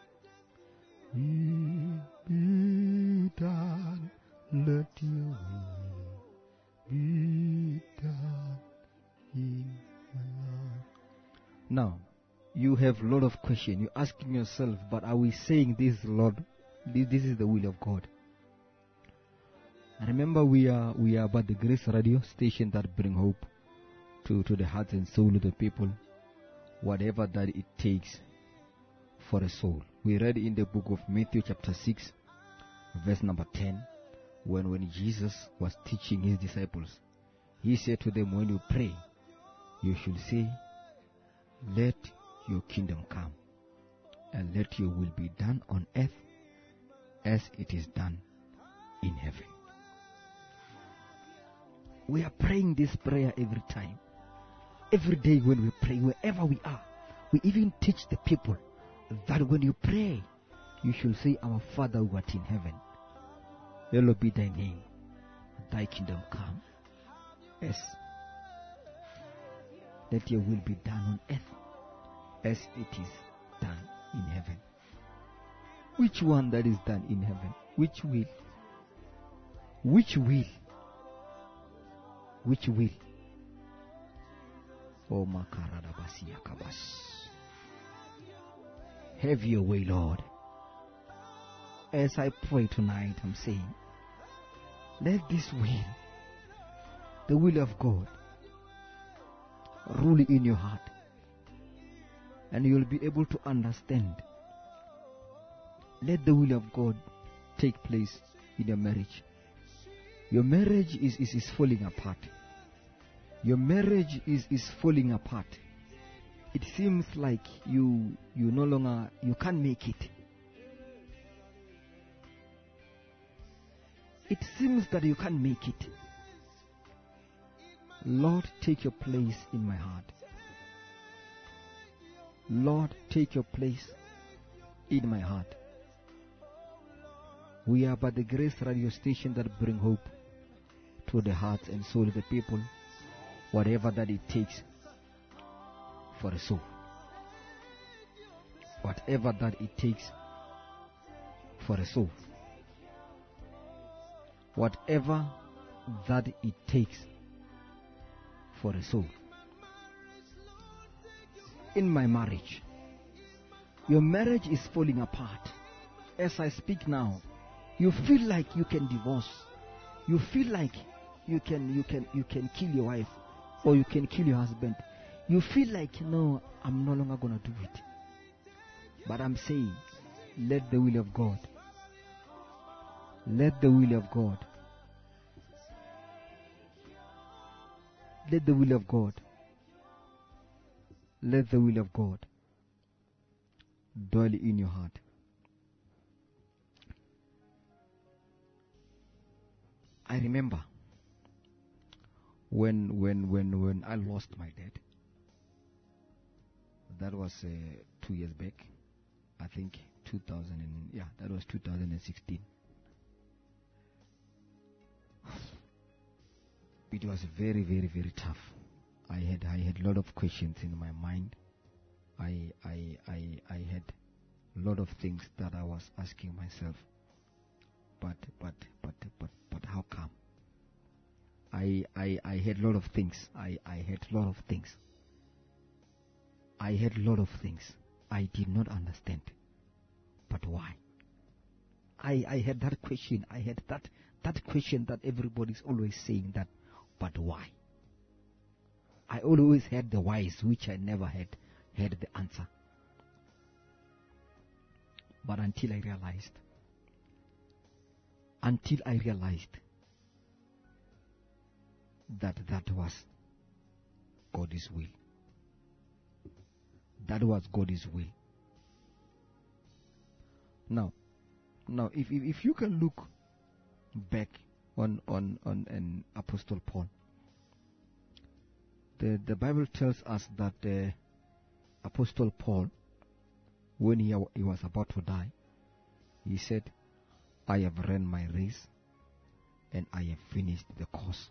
Will be done. Let your will be done in my life. Now, you have a lot of questions. You're asking yourself, but are we saying this, Lord? This is the will of God. Remember, we are about the Grace Radio station that bring hope to the heart and soul of the people, whatever that it takes for a soul. We read in the book of Matthew chapter 6, verse number 10, when Jesus was teaching his disciples, he said to them, when you pray, you should say, let your kingdom come, and let your will be done on earth as it is done in heaven. We are praying this prayer every time. Every day when we pray, wherever we are, we even teach the people that when you pray, you should say, our Father who art in heaven, hallowed be thy name, thy kingdom come. Yes. Let your will be done on earth as it is done in heaven. Which one that is done in heaven? Which will? Which will? Which will? Oh, Makaradabasiya Kabas. Have your way, Lord. As I pray tonight, I'm saying, let this will, the will of God, rule in your heart. And you'll be able to understand. Let the will of God take place in your marriage. Your marriage is falling apart. Your marriage is falling apart. It seems like you no longer, you can't make it. It seems that you can't make it. Lord, take your place in my heart. Lord, take your place in my heart. We are but the Grace radio station that bring hope to the hearts and soul of the people, whatever that it takes for a soul. Whatever that it takes for a soul. Whatever that it takes for a soul. In my marriage, your marriage is falling apart. As I speak now, you feel like you can divorce. You feel like you can kill your wife, or you can kill your husband. You feel like, no, I'm no longer going to do it. But I'm saying, let the will of God. Let the will of God. Let the will of God. Let the will of God dwell in your heart. I remember when I lost my dad. That was 2 years back. I think 2016. It was very, very, very tough. I had a lot of questions in my mind. I had a lot of things that I was asking myself. But how come? I had a lot of things. I had a lot of things. I had a lot of things. I did not understand. But why? I had that question. I had that question that everybody's always saying that, but why? I always had the whys, which I never had the answer. But until I realized that was God's will. That was God's will. Now, if you can look back on an Apostle Paul, the Bible tells us that Apostle Paul, when he was about to die, he said, I have run my race and I have finished the course.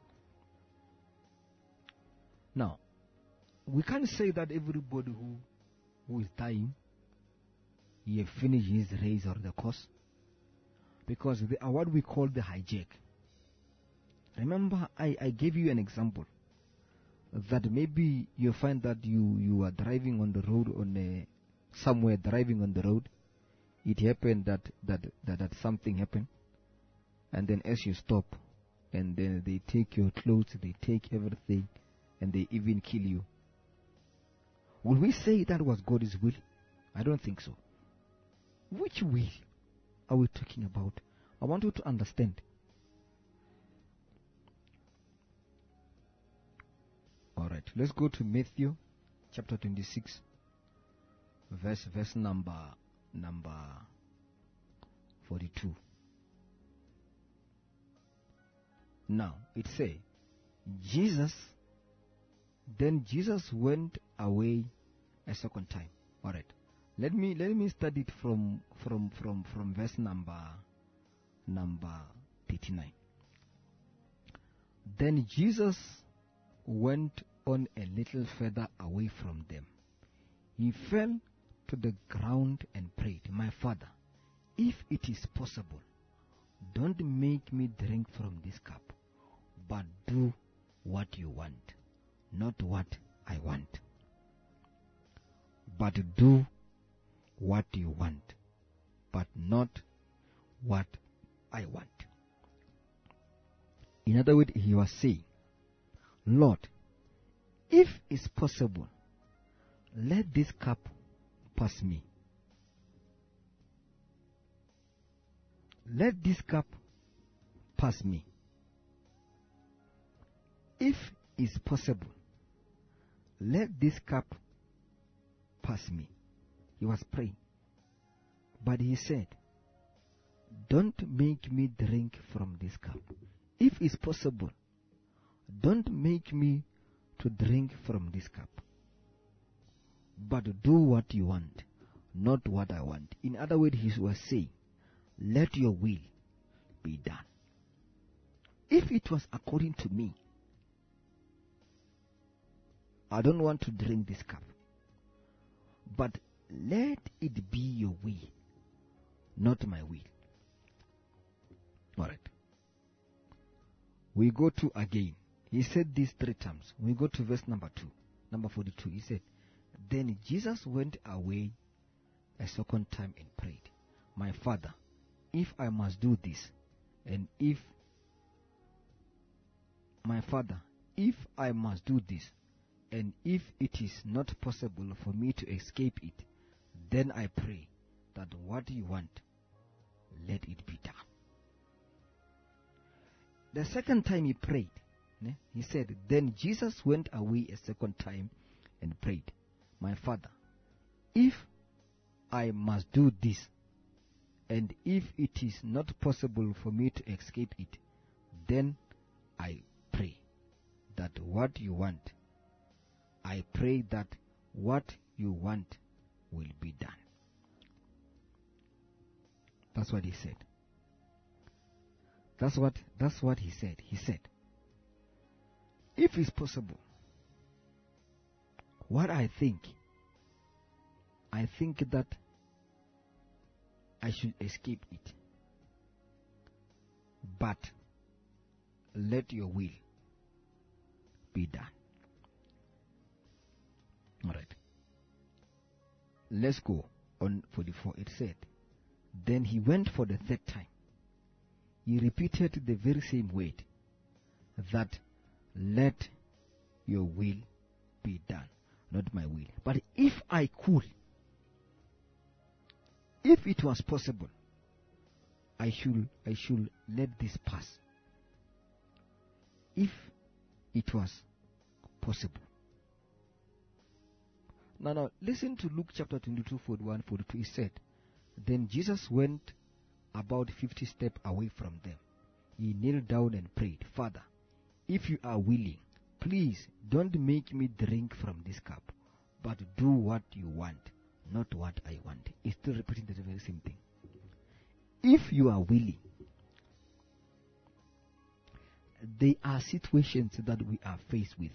Now, we can't say that everybody who is dying, he have finished his race or the course, because they are what we call the hijack. Remember, I gave you an example that maybe you find that you are driving on the road somewhere driving on the road. It happened that something happened, and then as you stop, and then they take your clothes, they take everything, and they even kill you. Will we say that was God's will? I don't think so. Which will are we talking about? I want you to understand. Alright, let's go to Matthew chapter 26, verse number 42. Now, it says, Then Jesus went away a second time. Alright. Let me start it from verse number 39. Then Jesus went on a little further away from them. He fell to the ground and prayed, My Father, if it is possible, don't make me drink from this cup, but do what you want, not what I want. But do what you want, but not what I want. In other words, he was saying, Lord, if it's possible, let this cup pass me. Let this cup pass me. If it's possible, let this cup pass me. He was praying. But he said, don't make me drink from this cup. If it's possible, don't make me to drink from this cup. But do what you want, not what I want. In other words, he was saying, let your will be done. If it was according to me, I don't want to drink this cup. But let it be your will, not my will. Alright. We go to again. He said this 3 times. We go to verse number 2. Number 42. He said, then Jesus went away a second time and prayed, my Father, if I must do this, and if I must do this, and if it is not possible for me to escape it, then I pray that what you want, let it be done. The second time he prayed, he said, then Jesus went away a second time and prayed, my Father, if I must do this, and if it is not possible for me to escape it, then I pray that what you want, I pray that what you want will be done. That's what he said. That's what he said. He said, if it's possible, what I think that I should escape it. But let your will be done. Alright. Let's go on 44. It said, then he went for the 3rd time. He repeated the very same word, that let your will be done, not my will. But if I could, if it was possible, I should let this pass. If it was possible. Now, listen to Luke chapter 22, 41, 42. He said, then Jesus went about 50 steps away from them. He kneeled down and prayed, Father, if you are willing, please don't make me drink from this cup, but do what you want, not what I want. He's still repeating the very same thing. If you are willing, there are situations that we are faced with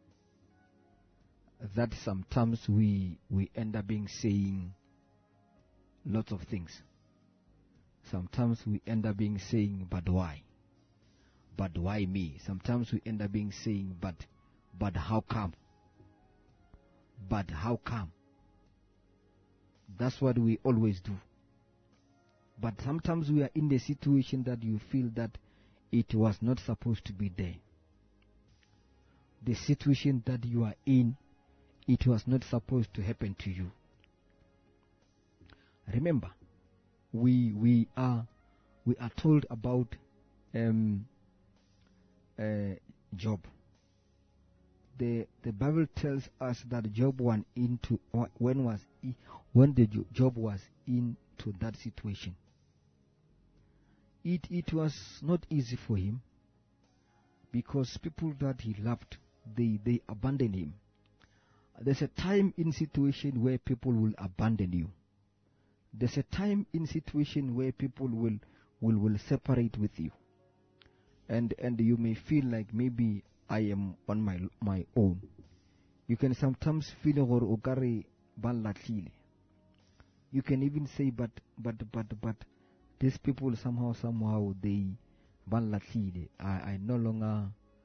that sometimes we end up being saying lots of things. Sometimes we end up being saying, but why? But why me? Sometimes we end up being saying, but how come? But how come? That's what we always do. But sometimes we are in the situation that you feel that it was not supposed to be there. The situation that you are in, it was not supposed to happen to you. Remember, we are told about Job. The Bible tells us that Job went into Job was into that situation. It was not easy for him, because people that he loved, they abandoned him. There's a time in situation where people will abandon you. There's a time in situation where people will separate with you, and you may feel like maybe I am on my own. You can sometimes feel or ogare balatile. You can even say, but these people somehow they balatile. I no longer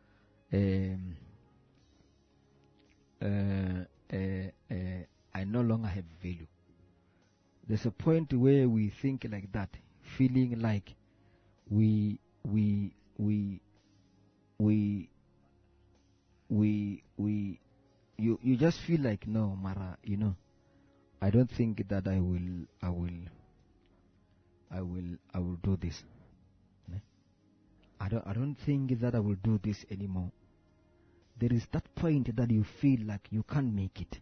I no longer have value. There's a point where we think like that, feeling like you just feel like, no, Mara, I don't think that I will do this. I don't think that I will do this anymore. There is that point that you feel like you can't make it.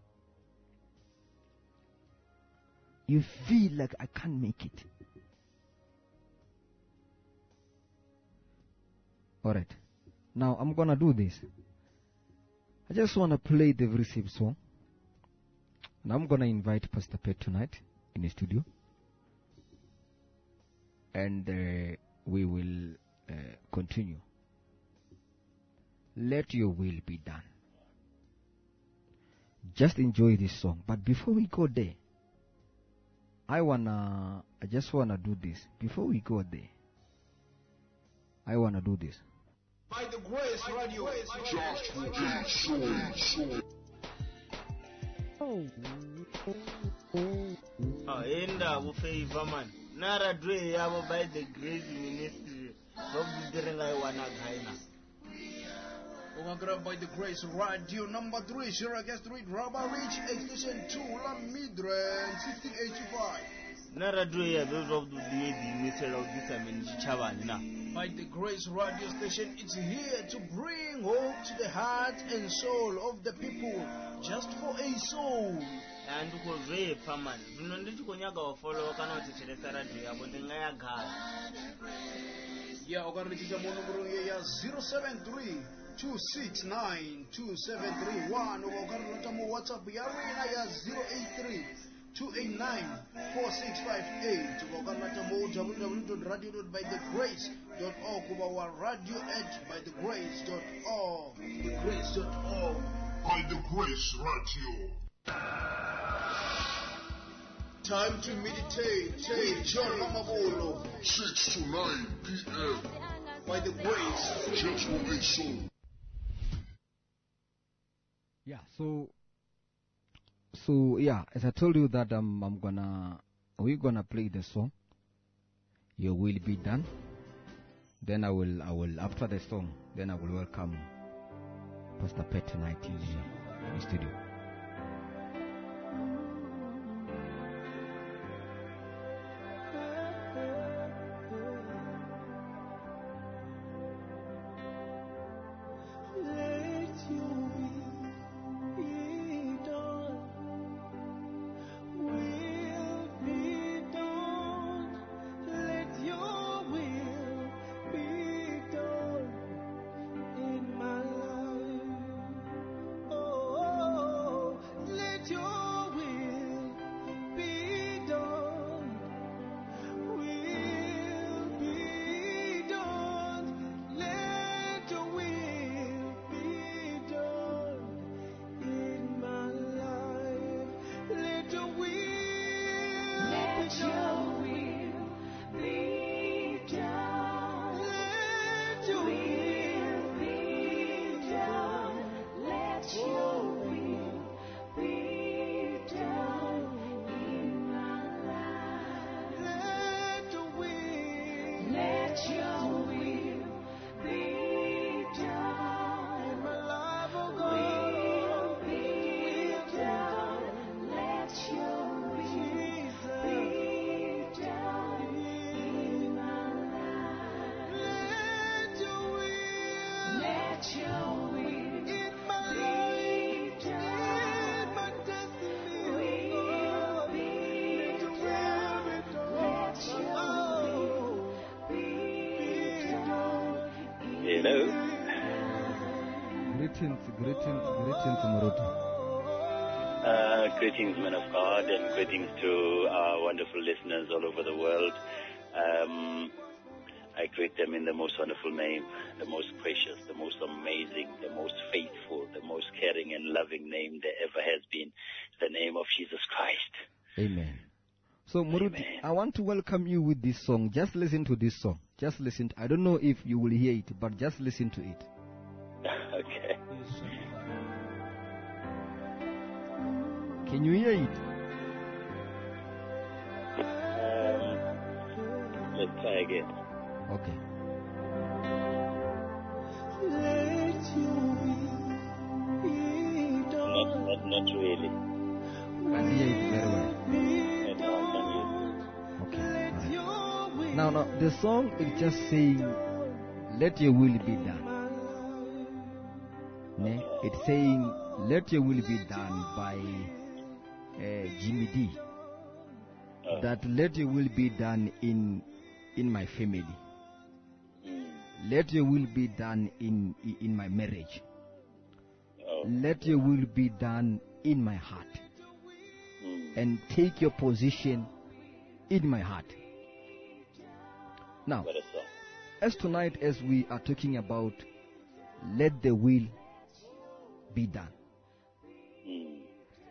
You feel like I can't make it. Alright. Now I'm gonna do this. I just wanna play the very same song. And I'm going to invite Pastor Pet tonight in the studio. And we will continue. Let your will be done. Just enjoy this song. But before we go there, I just wanna do this. Before we go there, I wanna do this.
By the Grace Radio.
Enda favor man. Nara dre yabo by the Grace Ministry.
By the Grace Radio number 3, Shira Guest Street, Rubber Ridge, Extension 2, Lamidren, 1685.
Nara dre ya those of the minister of this and
By the Grace Radio Station, it's here to bring hope to the heart and soul of the people, just for a soul.
And ko dre paman. Dunonditi konyaga follow kana tichilesa radio yabo ndingaya gala.
Yeah, okarikisha monumero ya 073 269 2731 okarikisha mo WhatsApp ya rina ya 083 289 4658 okarikisha mo www.radio.bythegrace.org kuba radio@bythegrace.org thegrace.org.
By the Grace Radio.
Time to meditate. Take John Mamabolo.
6 to 9 p.m.
By the Grace.
Just for a soul.
Yeah, so yeah, as I told you that we're gonna play the song. Your will be done. Then I will after the song, then I will welcome Pastor Pet tonight in the studio.
Hello.
Greetings, Maruti.
Greetings, men of God, and greetings to our wonderful listeners all over the world. I greet them in the most wonderful name, the most precious, the most amazing, the most faithful, the most caring and loving name there ever has been, the name of Jesus Christ.
Amen. So, Maruti, I want to welcome you with this song. Just listen to this song. Just listen. I don't know if you will hear it, but just listen to it.
Okay.
Can you hear it?
Let's try again.
Okay.
Not really.
I hear it very well. Okay. Right. Now, the song is just saying, "Let your will be done." It's saying, "Let your will be done" by Jimmy D. That let your will be done in my family. Let your will be done in my marriage. Let your will be done in my heart. and take your position in my heart. Now,
What a song.
as tonight, as we are talking about, let the will be done.
Mm.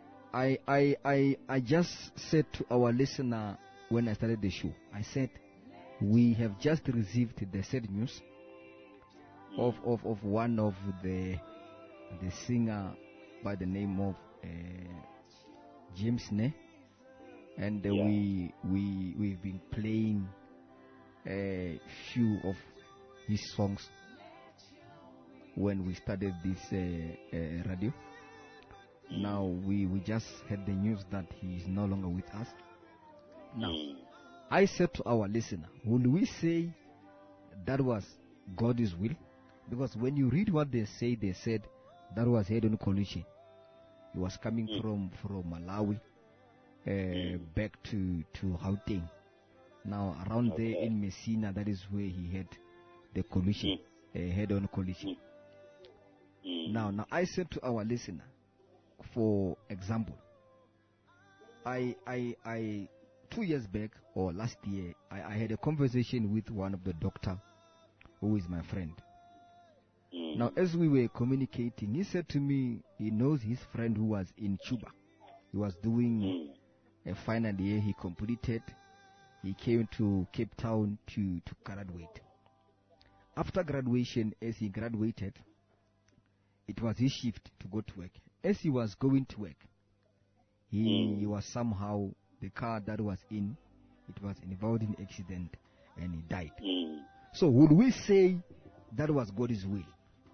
I just said to our listener when I started the show, I said, we have just received the sad news of one of the singer by the name of James Ne, and we've been playing a few of his songs when we started this radio. Now we just had the news that he is no longer with us. Now, I said to our listener, will we say that was God's will? Because when you read what they said that was head-on collision. He was coming from Malawi back to Gauteng. Now around there in Messina, that is where he had the collision, head-on collision. Now I said to our listener, for example, I 2 years back or last year, I had a conversation with one of the doctor who is my friend. Now, as we were communicating, he said to me he knows his friend who was in Cuba. He was doing a final year. He completed. He came to Cape Town to graduate. After graduation, as he graduated, it was his shift to go to work. As he was going to work, he was somehow, the car that was in, it was involved in accident and he died. So would we say that was God's will?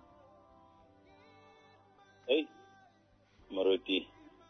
Hey, Maruti.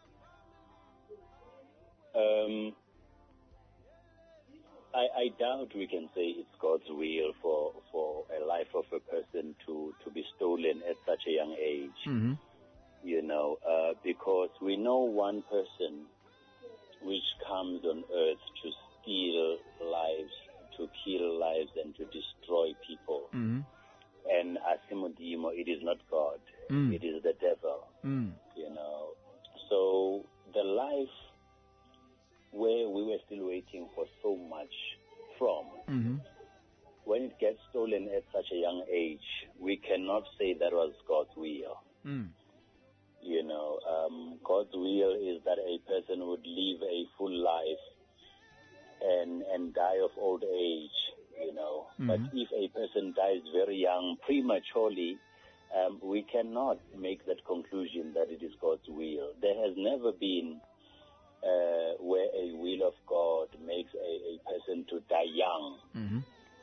I doubt we can say it's God's will for a life of a person to be stolen at such a young age. You know, because we know one person which comes on earth to steal lives, to kill lives, and to destroy people. And Asimodimo, it is not God. It is the devil. You know. So the life where we were still waiting for so much from, when it gets stolen at such a young age, we cannot say that was God's will. You know, God's will is that a person would live a full life and die of old age, you know. But if a person dies very young, prematurely, we cannot make that conclusion that it is God's will. There has never been where a will of God makes a person to die young.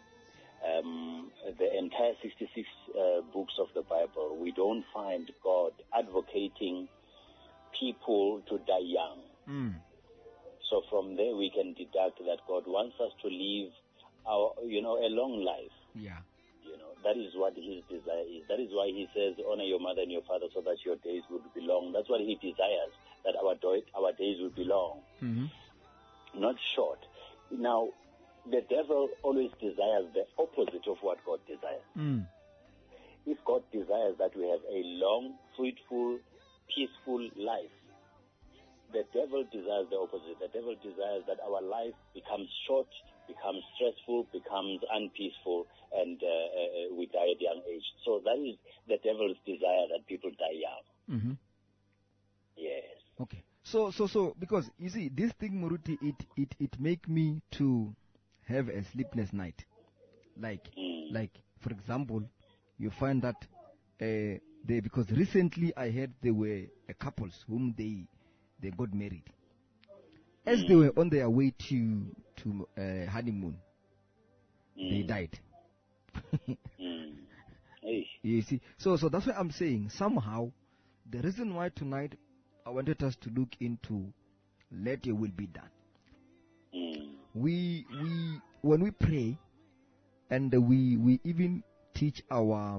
The entire 66 books of the Bible, we don't find God advocating people to die young. So from there we can deduct that God wants us to live a long life.
Yeah.
You know, that is what his desire is. That is why he says, honor your mother and your father so that your days would be long. That's what he desires, that our days will be long, not short. Now, the devil always desires the opposite of what God desires. If God desires that we have a long, fruitful, peaceful life, the devil desires the opposite. The devil desires that our life becomes short, becomes stressful, becomes unpeaceful, and we die at young age. So that is the devil's desire, that people die young. Yes.
Okay. So because you see, this thing, Muruti, it make me to have a sleepless night. Like for example, you find that because recently I heard there were couples whom they got married. As they were on their way to honeymoon, they died. You see, so that's why I'm saying somehow the reason why tonight I wanted us to look into let your will be done. We when we pray, and we even teach our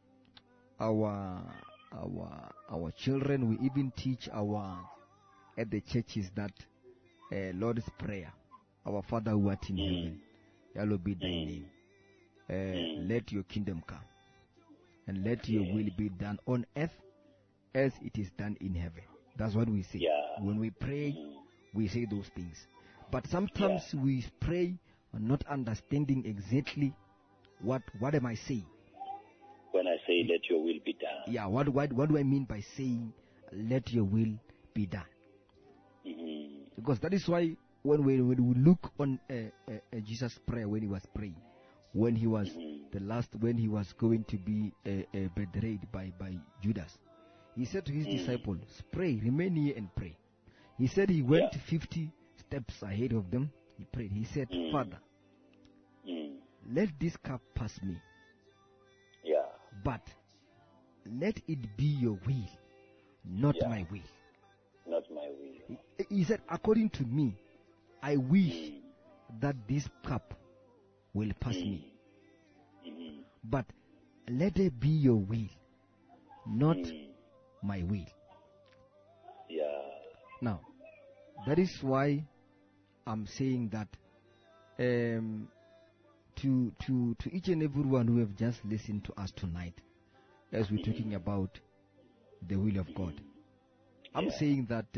children, we even teach at the churches that Lord's Prayer, our Father who art in heaven, hallowed be thy name. Let your kingdom come, and let your will be done on earth as it is done in heaven. That's what we say. When we pray, we say those things. But sometimes we pray not understanding exactly what am I saying.
When I say, let your will be done.
Yeah, what do I mean by saying, let your will be done?
Mm-hmm.
Because that is why when we look on Jesus' prayer when he was praying, when he was when he was going to be betrayed by Judas, he said to his disciples, pray, remain here and pray. He said he went 50 steps ahead of them. He prayed. He said, Father, let this cup pass me.
Yeah.
But let it be your will, not my will.
Not my will.
He said, according to me, I wish that this cup will pass me. But let it be your will, not my will.
Yeah.
Now, that is why I'm saying that to each and everyone who have just listened to us tonight, as we're talking about the will of God, I'm saying that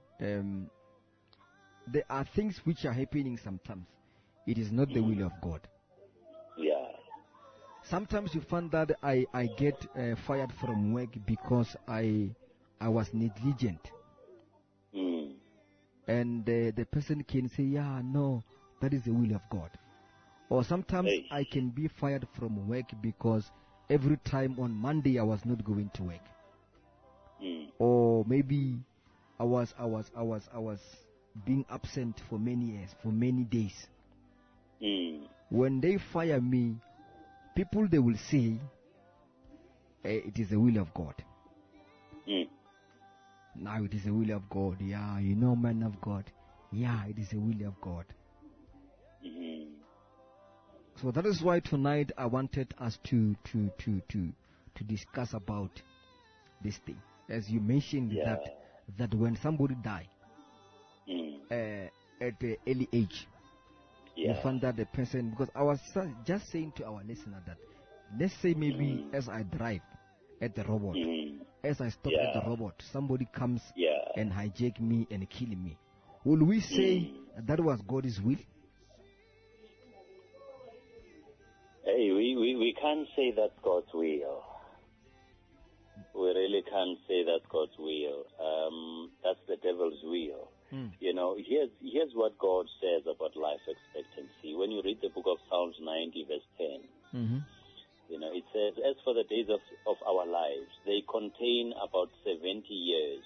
there are things which are happening sometimes. It is not the will of God.
Yeah.
Sometimes you find that I get fired from work because I was negligent. And the person can say, yeah, no, that is the will of God. Or sometimes I can be fired from work because every time on Monday I was not going to work. Or maybe I was being absent for many years, for many days. When they fire me, people, they will say, it is the will of God. Now it is the will of God. Yeah, you know, man of God. Yeah, it is the will of God. So that is why tonight I wanted us to discuss about this thing. As you mentioned that when somebody die at the early age, you find that the person, because I was just saying to our listener that, let's say maybe as I drive at the robot, as I stop at the robot, somebody comes and hijack me and kill me. Will we say that was God's will?
Hey, we can't say that's God's will. We really can't say that's God's will. That's the devil's will. You know, here's what God says about life expectancy. When you read the book of Psalms 90, verse 10, you know, it says, as for the days of our lives, they contain about 70 years.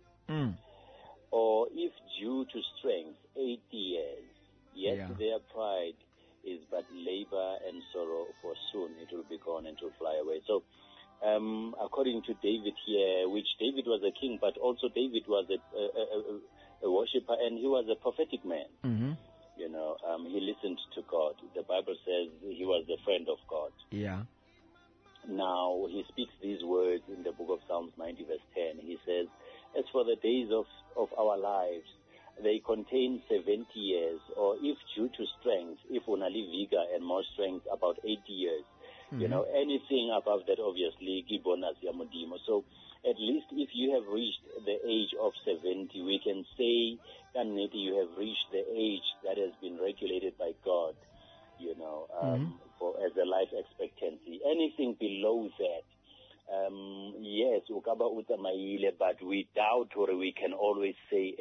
Or if due to strength, 80 years. Yet their pride is but labor and sorrow, for soon it will be gone and will fly away. So, according to David here, which David was a king, but also David was a worshipper, and he was a prophetic man. You know, he listened to God. The Bible says he was the friend of God.
Yeah.
Now, he speaks these words in the book of Psalms 90, verse 10. He says, as for the days of our lives, they contain 70 years, or if due to strength, if only vigor and more strength, about 80 years. You know, anything above that, obviously, bonus yamudimo. So, at least if you have reached the age of 70, we can say that you have reached the age that has been regulated by God, you know, for as a life expectancy. Anything below that, yes, ukaba utamaile, but we doubt, or we can always say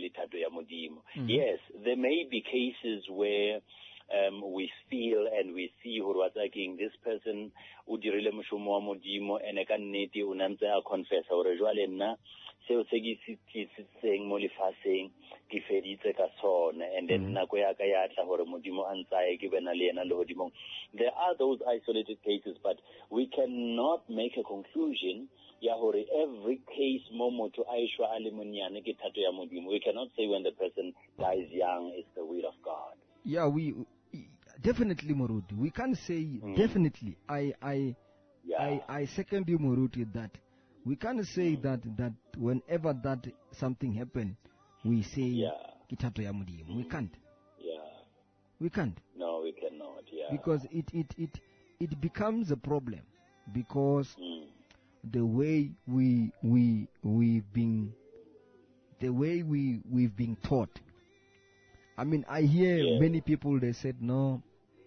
yes, there may be cases where we feel and we see this person udirile moshomo wa modimo ene ka nnete o nantse a confessa hore jwale nna seo se ke se mo lefaseng ke feditse ka sona, and then nako ya ka ya tla hore modimo a ntsaye ke bena le yena le hodimo. There are those isolated cases, but we cannot make a conclusion ya hore every case mo motho a ishwa a le monyane ke thato ya modimo. We cannot say when the person dies young is the will of God.
Yeah, we definitely, Moruti. We can't say definitely. I second you, Moruti, that we can't say that whenever that something happen, we say kitato ya mudimu. We can't.
Yeah.
We can't.
No, we cannot. Yeah.
Because it becomes a problem, because the way we've been the way we've been taught. I mean, I hear many people, they said, no,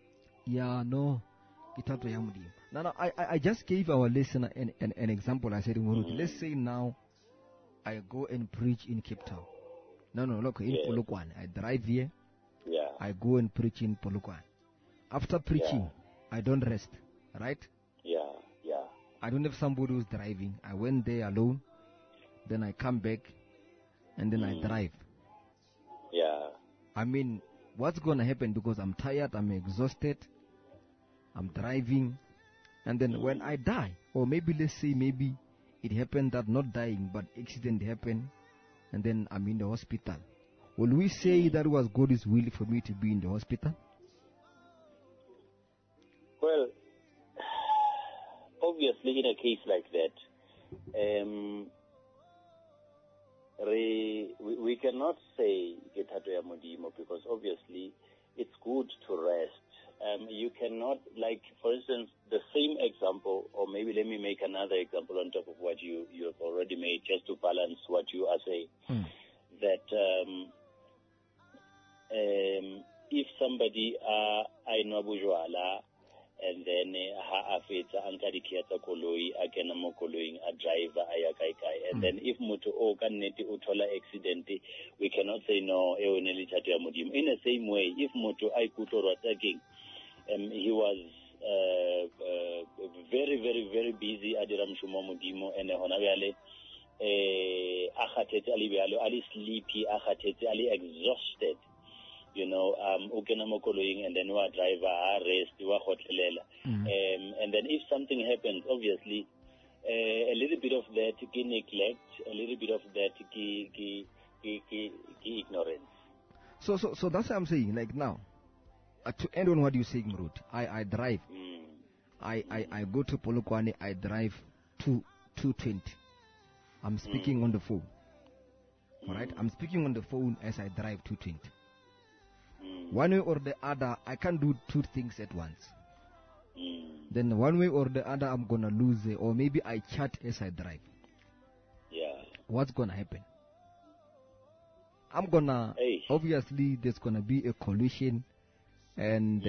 Kitato ya Modimo. Now, I just gave our listener an example. I said, let's say now I go and preach in Cape Town. No, look, in Polokwane. I drive here.
Yeah.
I go and preach in Polokwane. After preaching, I don't rest, right?
Yeah.
I don't have somebody who's driving. I went there alone. Then I come back, and then I drive.
Yeah.
I mean, what's going to happen? Because I'm tired, I'm exhausted, I'm driving, and then when I die, or maybe let's say maybe it happened that not dying, but accident happened, and then I'm in the hospital. Will we say that was God's will for me to be in the hospital?
Well, obviously, in a case like that, we cannot say Kitato ya Modimo, because obviously it's good to rest. You cannot, like, for instance, the same example, or maybe let me make another example on top of what you have already made, just to balance what you are saying. That if somebody I know bujwala, and then ha afeta anka dikiata koloi akena mo koloi a driver aya kai, and then if moto o kannete uthola accident, we cannot say no e oneli Kitato ya Modimo. In the same way, if moto I kutlorwa taking, he was very, very, very busy at Ramshumo Modimo, and Honavale Akhatete Ali Bialo, Ali sleepy, Akhatete Ali exhausted. You know, Ukenamokoloing, and then wa driver rest, wa hotelela. And then if something happens, obviously, a little bit of that neglect, a little bit of that ignorance.
So that's what I'm saying. Like now, to end on what you're saying, Murut, I drive. I go to Polokwane, I drive 220. I'm speaking on the phone. Alright? I'm speaking on the phone as I drive 220. One way or the other, I can't do two things at once. Then one way or the other, I'm gonna lose it, or maybe I chat as I drive.
Yeah.
What's gonna happen? I'm gonna, obviously, there's gonna be a collision, and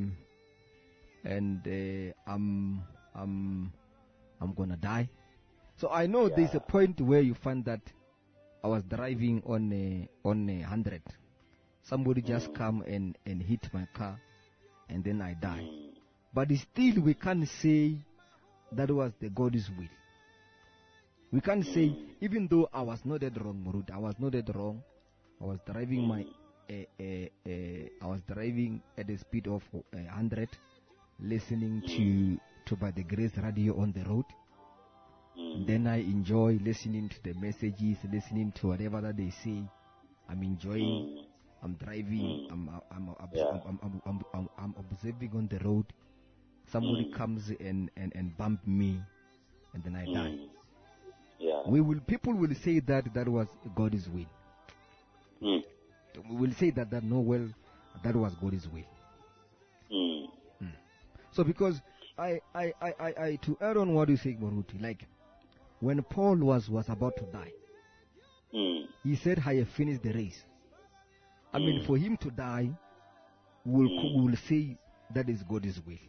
I'm gonna die. So I know there's a point where you find that I was driving on a 100. Somebody just come and hit my car, and then I die. But still, we can't say that was the God's will. We can't say, even though I was not that wrong, Murut, I was not that wrong. I was driving I was driving at the speed of 100, listening to By the Grace radio on the road. Then I enjoy listening to the messages, listening to whatever that they say. I'm enjoying. I'm driving. I'm observing on the road. Somebody comes and bump me, and then I die.
Yeah.
People will say that was God's will. We will say that that was God's will. So because I to add on what you say, Moruti, like when Paul was about to die, he said, "I have finished the race." I mean, for him to die, we'll say that is God's will.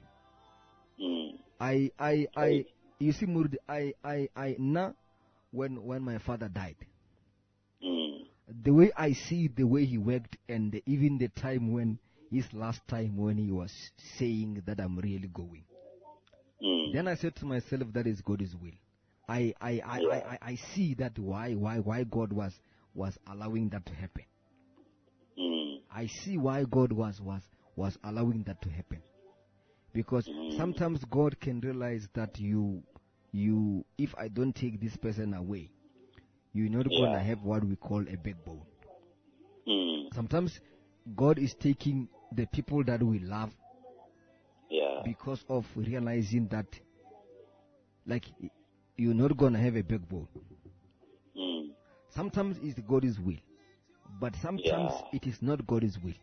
You see, Murd, now when my father died, the way I see the way he worked, and even the time when his last time when he was saying that I'm really going, then I said to myself, that is God's will. I see that why God was allowing that to happen. I see why God was allowing that to happen. Because sometimes God can realize that you if I don't take this person away, you're not going to have what we call a backbone. Sometimes God is taking the people that we love because of realizing that, like, you're not going to have a backbone. Sometimes it's God's will, but sometimes it is not God's will.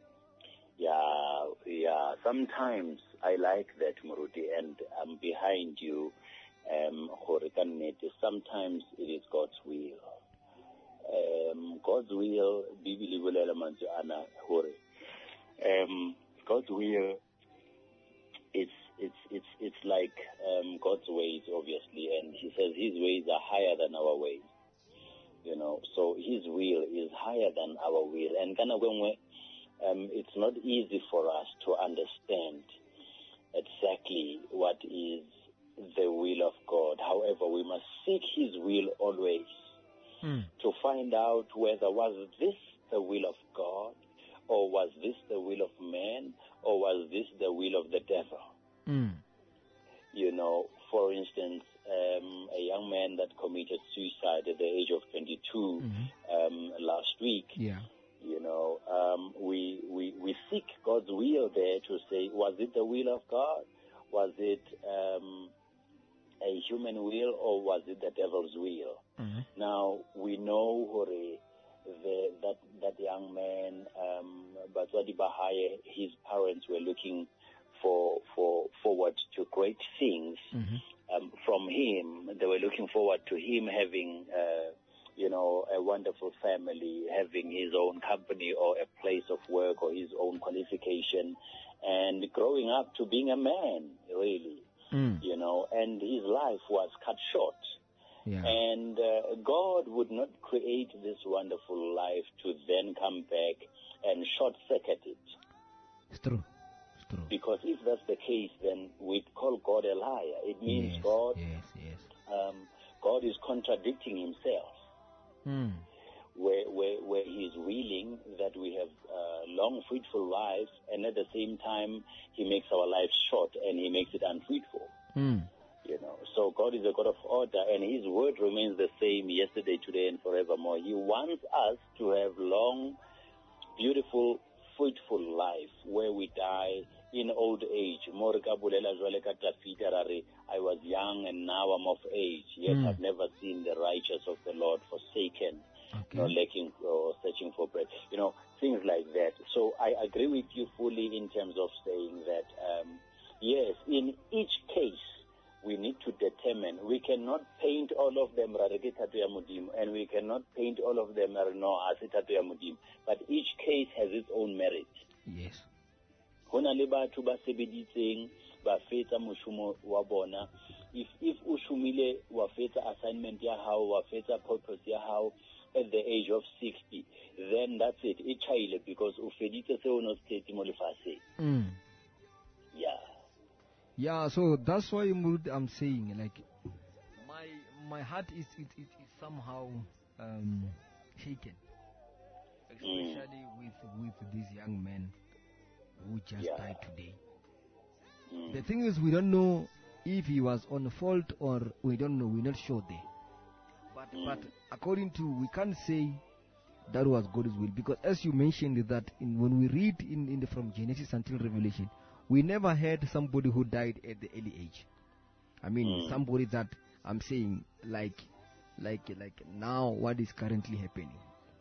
Yeah. Sometimes I like that, Muruti, and I'm behind you. Sometimes it is God's will. God's will, Bibli bolela mantswe ana hore God's will, it's like God's ways, obviously, and he says his ways are higher than our ways. You know, so his will is higher than our will, and it's not easy for us to understand exactly what is the will of God. However, we must seek his will always to find out whether was this the will of God, or was this the will of man, or was this the will of the devil. You know, for instance, a young man that committed suicide at the age of 22 last week.
Yeah.
You know, we seek God's will there to say, was it the will of God? Was it a human will, or was it the devil's will? Now, we know that young man, Batswadi Bahaye, his parents were looking forward to great things from him. They were looking forward to him having a wonderful family, having his own company or a place of work or his own qualification, and growing up to being a man, really, you know, and his life was cut short.
Yeah.
And God would not create this wonderful life to then come back and short-circuit it.
It's true. It's true.
Because if that's the case, then we'd call God a liar. It means God is contradicting himself. Where he is willing that we have long, fruitful lives, and at the same time, he makes our lives short and he makes it unfruitful. You know, so God is a God of order, and his word remains the same yesterday, today, and forevermore. He wants us to have long, beautiful, fruitful life where we die in old age. I was young and now I'm of age, yet I've never seen the righteous of the Lord forsaken, nor lacking or searching for bread. You know, things like that. So I agree with you fully in terms of saying that, yes, in each case, we need to determine. We cannot paint all of them, and we cannot paint all of them, but each case has its own merit.
Yes.
If ushumile wafeta assignment ya hao, wafeta purpose ya hao at the age of 60, then that's it. It's child because ufedite se uno state molifase. Yeah.
Yeah, so that's why I'm saying, like, my heart is somehow shaken, especially with this young man who just died today. The thing is, we don't know if he was on fault or we don't know. We're not sure there. But according to, we can't say that was God's will, because as you mentioned that when we read from Genesis until Revelation, we never had somebody who died at the early age. I mean, somebody that I'm saying like now what is currently happening.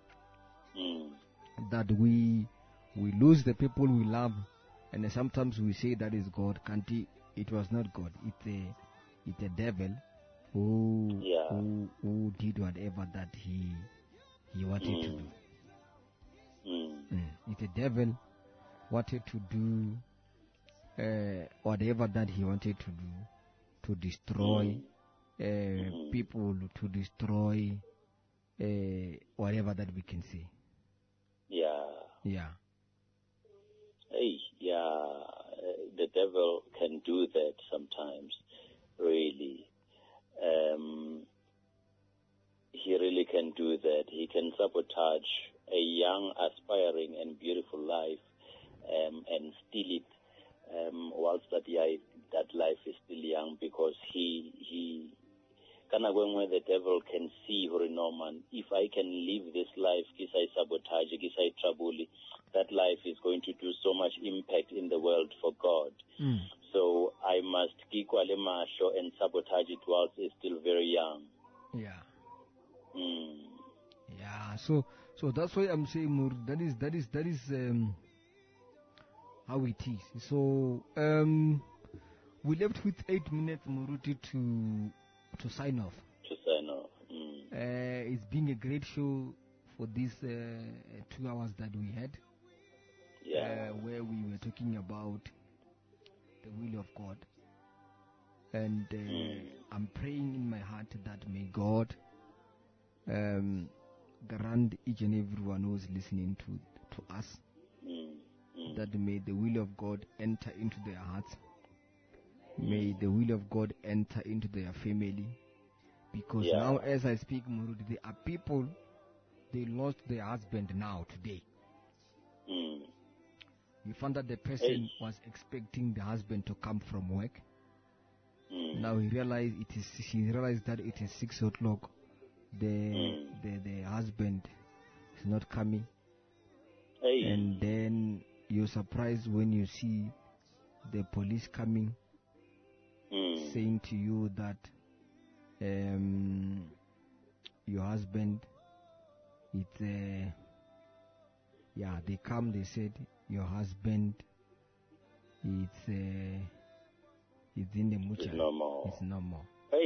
That we lose the people we love, and sometimes we say that is God. It was not God. It's a devil who did whatever that he wanted to do. It's a devil wanted to do whatever that he wanted to do, to destroy people, to destroy whatever that we can say. Yeah.
The devil can do that sometimes, really. He really can do that. He can sabotage a young, aspiring, and beautiful life and steal it whilst that life is still young, because he where the devil can see, Norman, if I can live this life, sabotage, trouble, that life is going to do so much impact in the world for God. So I must kikwale masho and sabotage it whilst it's still very young.
Yeah. Yeah. So that's why I'm saying, Mur, that is how it is. So we left with 8 minutes, Muruti, to sign off. It's been a great show for these 2 hours that we had, where we were talking about the will of God. And I'm praying in my heart that may God grant each and everyone who is listening to us that may the will of God enter into their hearts. May the will of God enter into their family. Because now as I speak, Murudi, there are people, they lost their husband now, today. You found that the person was expecting the husband to come from work. Now he realized that it is 6 o'clock. The husband is not coming. And then you're surprised when you see the police coming, saying to you that your husband, they come, they said your husband, it's in the mortuary. It's no more.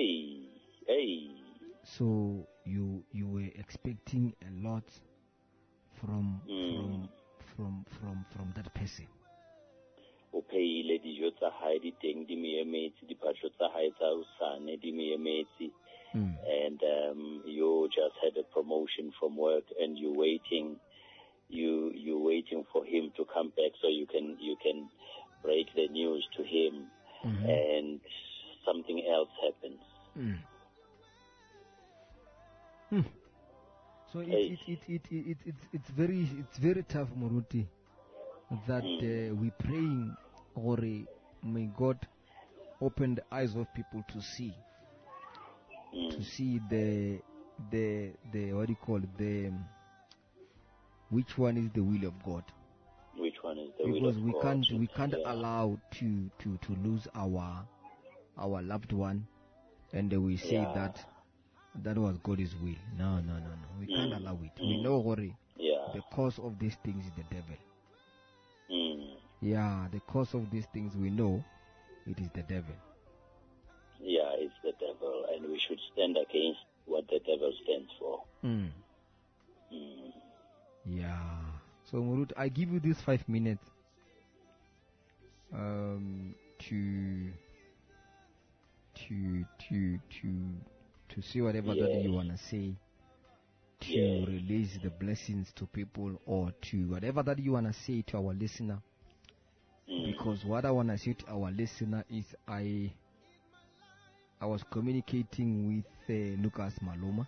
So you were expecting a lot from that person.
And you just had a promotion from work, and you're waiting for him to come back so you can break the news to him, and something else happens.
So it's very tough, Moruti, that we praying, or may God open the eyes of people to see the what do you call it, which one is the will of God.
Which one is the will of God?
Because we can't allow to lose our loved one, and we say that was God's will. No. We can't allow it. We know, worry. The cause of these things is the devil. The cause of these things, we know it is the devil.
It's the devil, and we should stand against what the devil stands for.
So Murut, I give you this 5 minutes to say whatever that you wanna say, to release the blessings to people, or to whatever that you wanna say to our listener. Because what I wanna say to our listener is I was communicating with Lucas Maloma.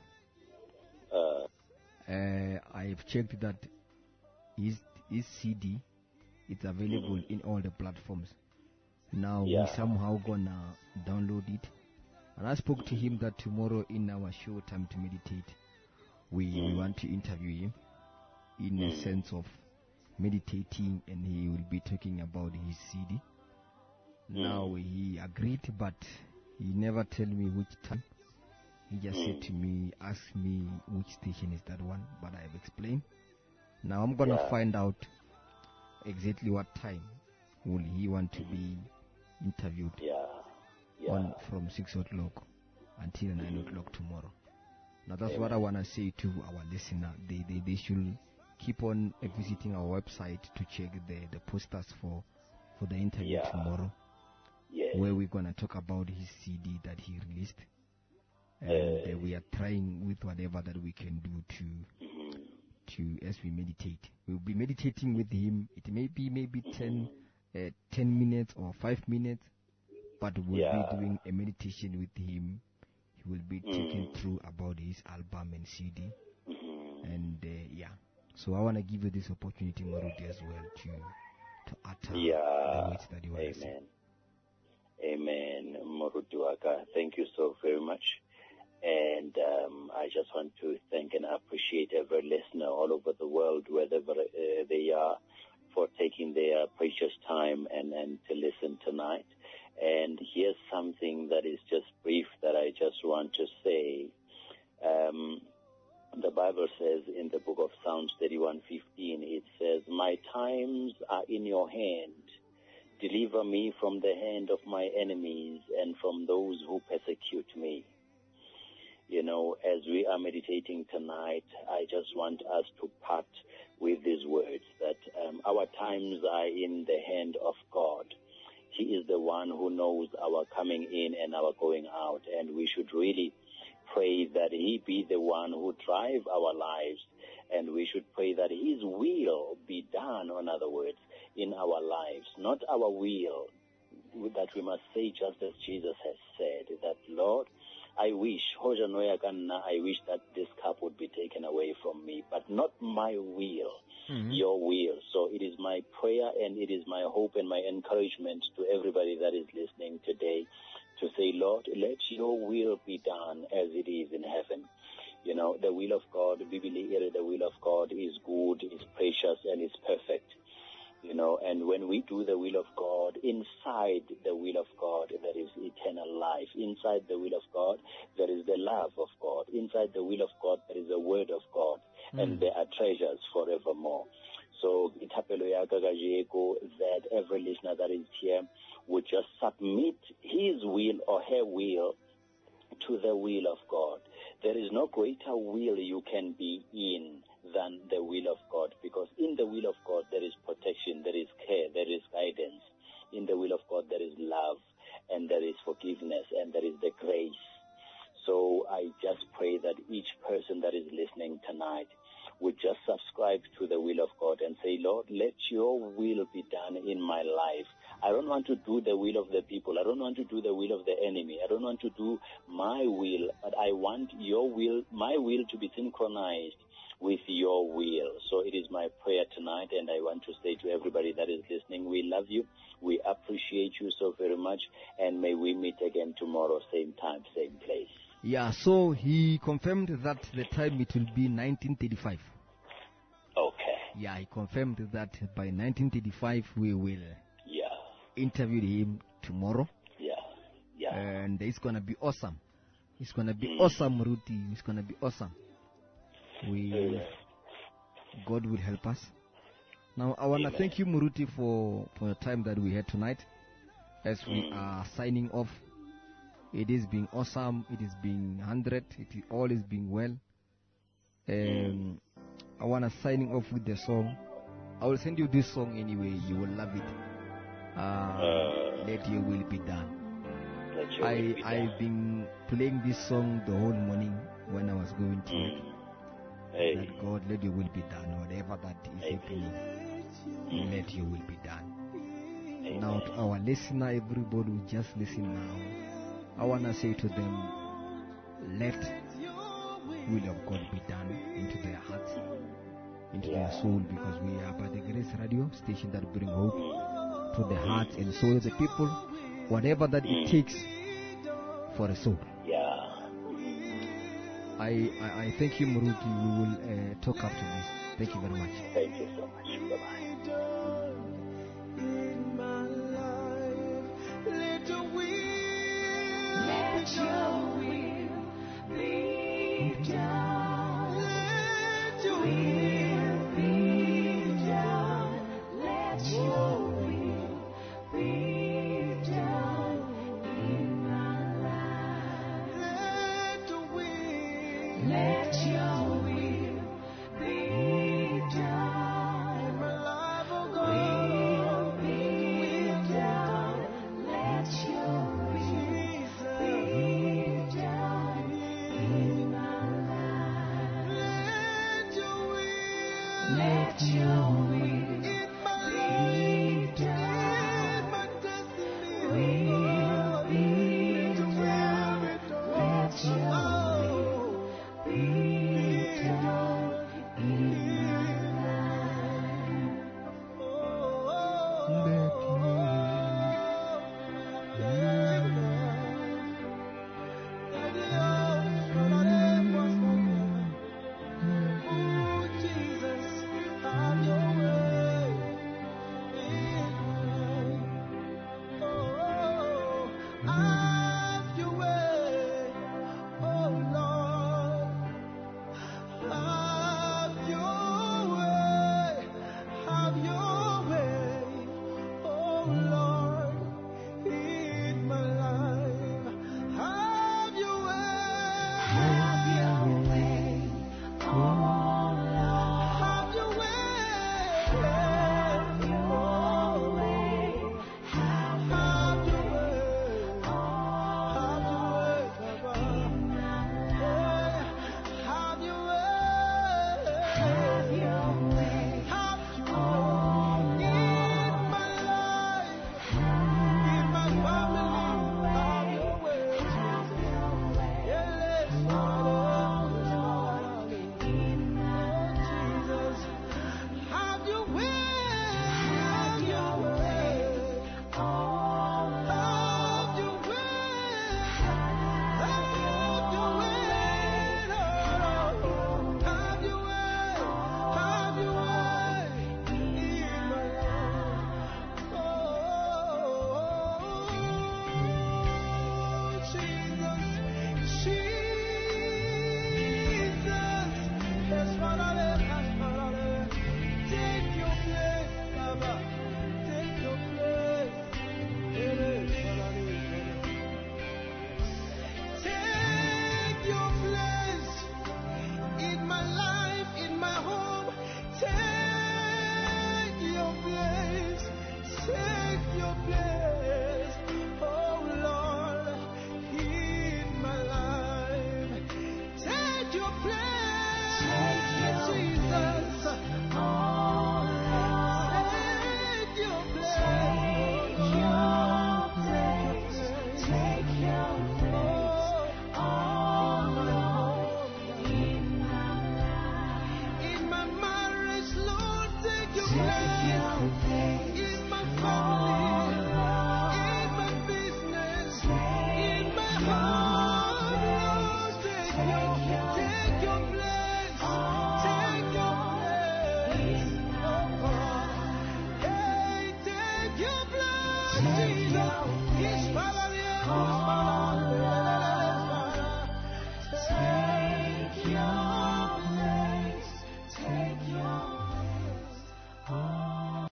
I've checked that his CD is available in all the platforms. Now we somehow gonna download it. And I spoke to him that tomorrow in our show, Time to Meditate, we want to interview him in a sense of meditating, and he will be talking about his CD. Now he agreed, but he never tell me which time. He just said to me, ask me which station is that one, but I have explained. Now I'm gonna find out exactly what time will he want to be interviewed on from 6 o'clock until 9 o'clock tomorrow. Now that's what I wanna say to our listener. They should keep on visiting our website to check the posters for the interview tomorrow, where we're gonna talk about his CD that he released, and we are trying with whatever that we can do to as we meditate. We'll be meditating with him. It may be maybe 10 minutes or 5 minutes, but we'll be doing a meditation with him. He will be taking through about his album and CD, and so I want to give you this opportunity, Marudi, as well, to utter the words that you want to say.
Amen. Moruduaka, thank you so very much. And I just want to thank and appreciate every listener all over the world, wherever they are, for taking their precious time and to listen tonight. And here's something that is just brief that I just want to say. The Bible says in the book of Psalms 31:15, it says, "My times are in your hand. Deliver me from the hand of my enemies and from those who persecute me." You know, as we are meditating tonight, I just want us to part with these words that our times are in the hand of God. He is the one who knows our coming in and our going out, and we should really pray that He be the one who drive our lives, and we should pray that His will be done, in other words, in our lives, not our will, that we must say just as Jesus has said, that, Lord, I wish that this cup would be taken away from me, but not my will, your will. So it is my prayer and it is my hope and my encouragement to everybody that is listening today to say, Lord, let your will be done as it is in heaven. You know, the will of God, the will of God is good, is precious, and is perfect. You know, and when we do the will of God, inside the will of God, there is eternal life. Inside the will of God, there is the love of God. Inside the will of God, there is the word of God, and there are treasures forevermore. So, itapelo ya gagajeko, that every listener that is here would just submit his will or her will to the will of God. There is no greater will you can be in than the will of God, because in the will of God there is protection, there is care, there is guidance. In the will of God there is love, and there is forgiveness, and there is the grace. So I just pray that each person that is listening tonight would just subscribe to the will of God and say, Lord, let your will be done in my life. I don't want to do the will of the people. I don't want to do the will of the enemy. I don't want to do my will, but I want your will, my will, to be synchronized with your will. So it is my prayer tonight, and I want to say to everybody that is listening, we love you, we appreciate you so very much, and may we meet again tomorrow, same time, same place.
Yeah, so he confirmed that the time it will be 1935.
Okay.
Yeah, he confirmed that by 1935 we will interview him tomorrow.
Yeah.
And it's going to be awesome. It's going to be awesome, Ruti. It's going to be awesome. God will help us. Now, I want to thank you, Muruti, for the time that we had tonight. As we are signing off, it is being awesome. It is being 100. All is being well. I want to signing off with the song. I will send you this song anyway. You will love it. Let your will be done. I've been playing this song the whole morning when I was going to work. That God, let your will be done. Whatever that is happening, let your will be done. Now to our listener, everybody who just listen now, I want to say to them, let will of God be done into their hearts, into their soul, because we are by the Grace Radio station that bring hope to the hearts and soul of the people, whatever that it takes for a soul. I thank you, Muruti. We will talk after this. Thank you very much.
Thank you so much. Bye-bye.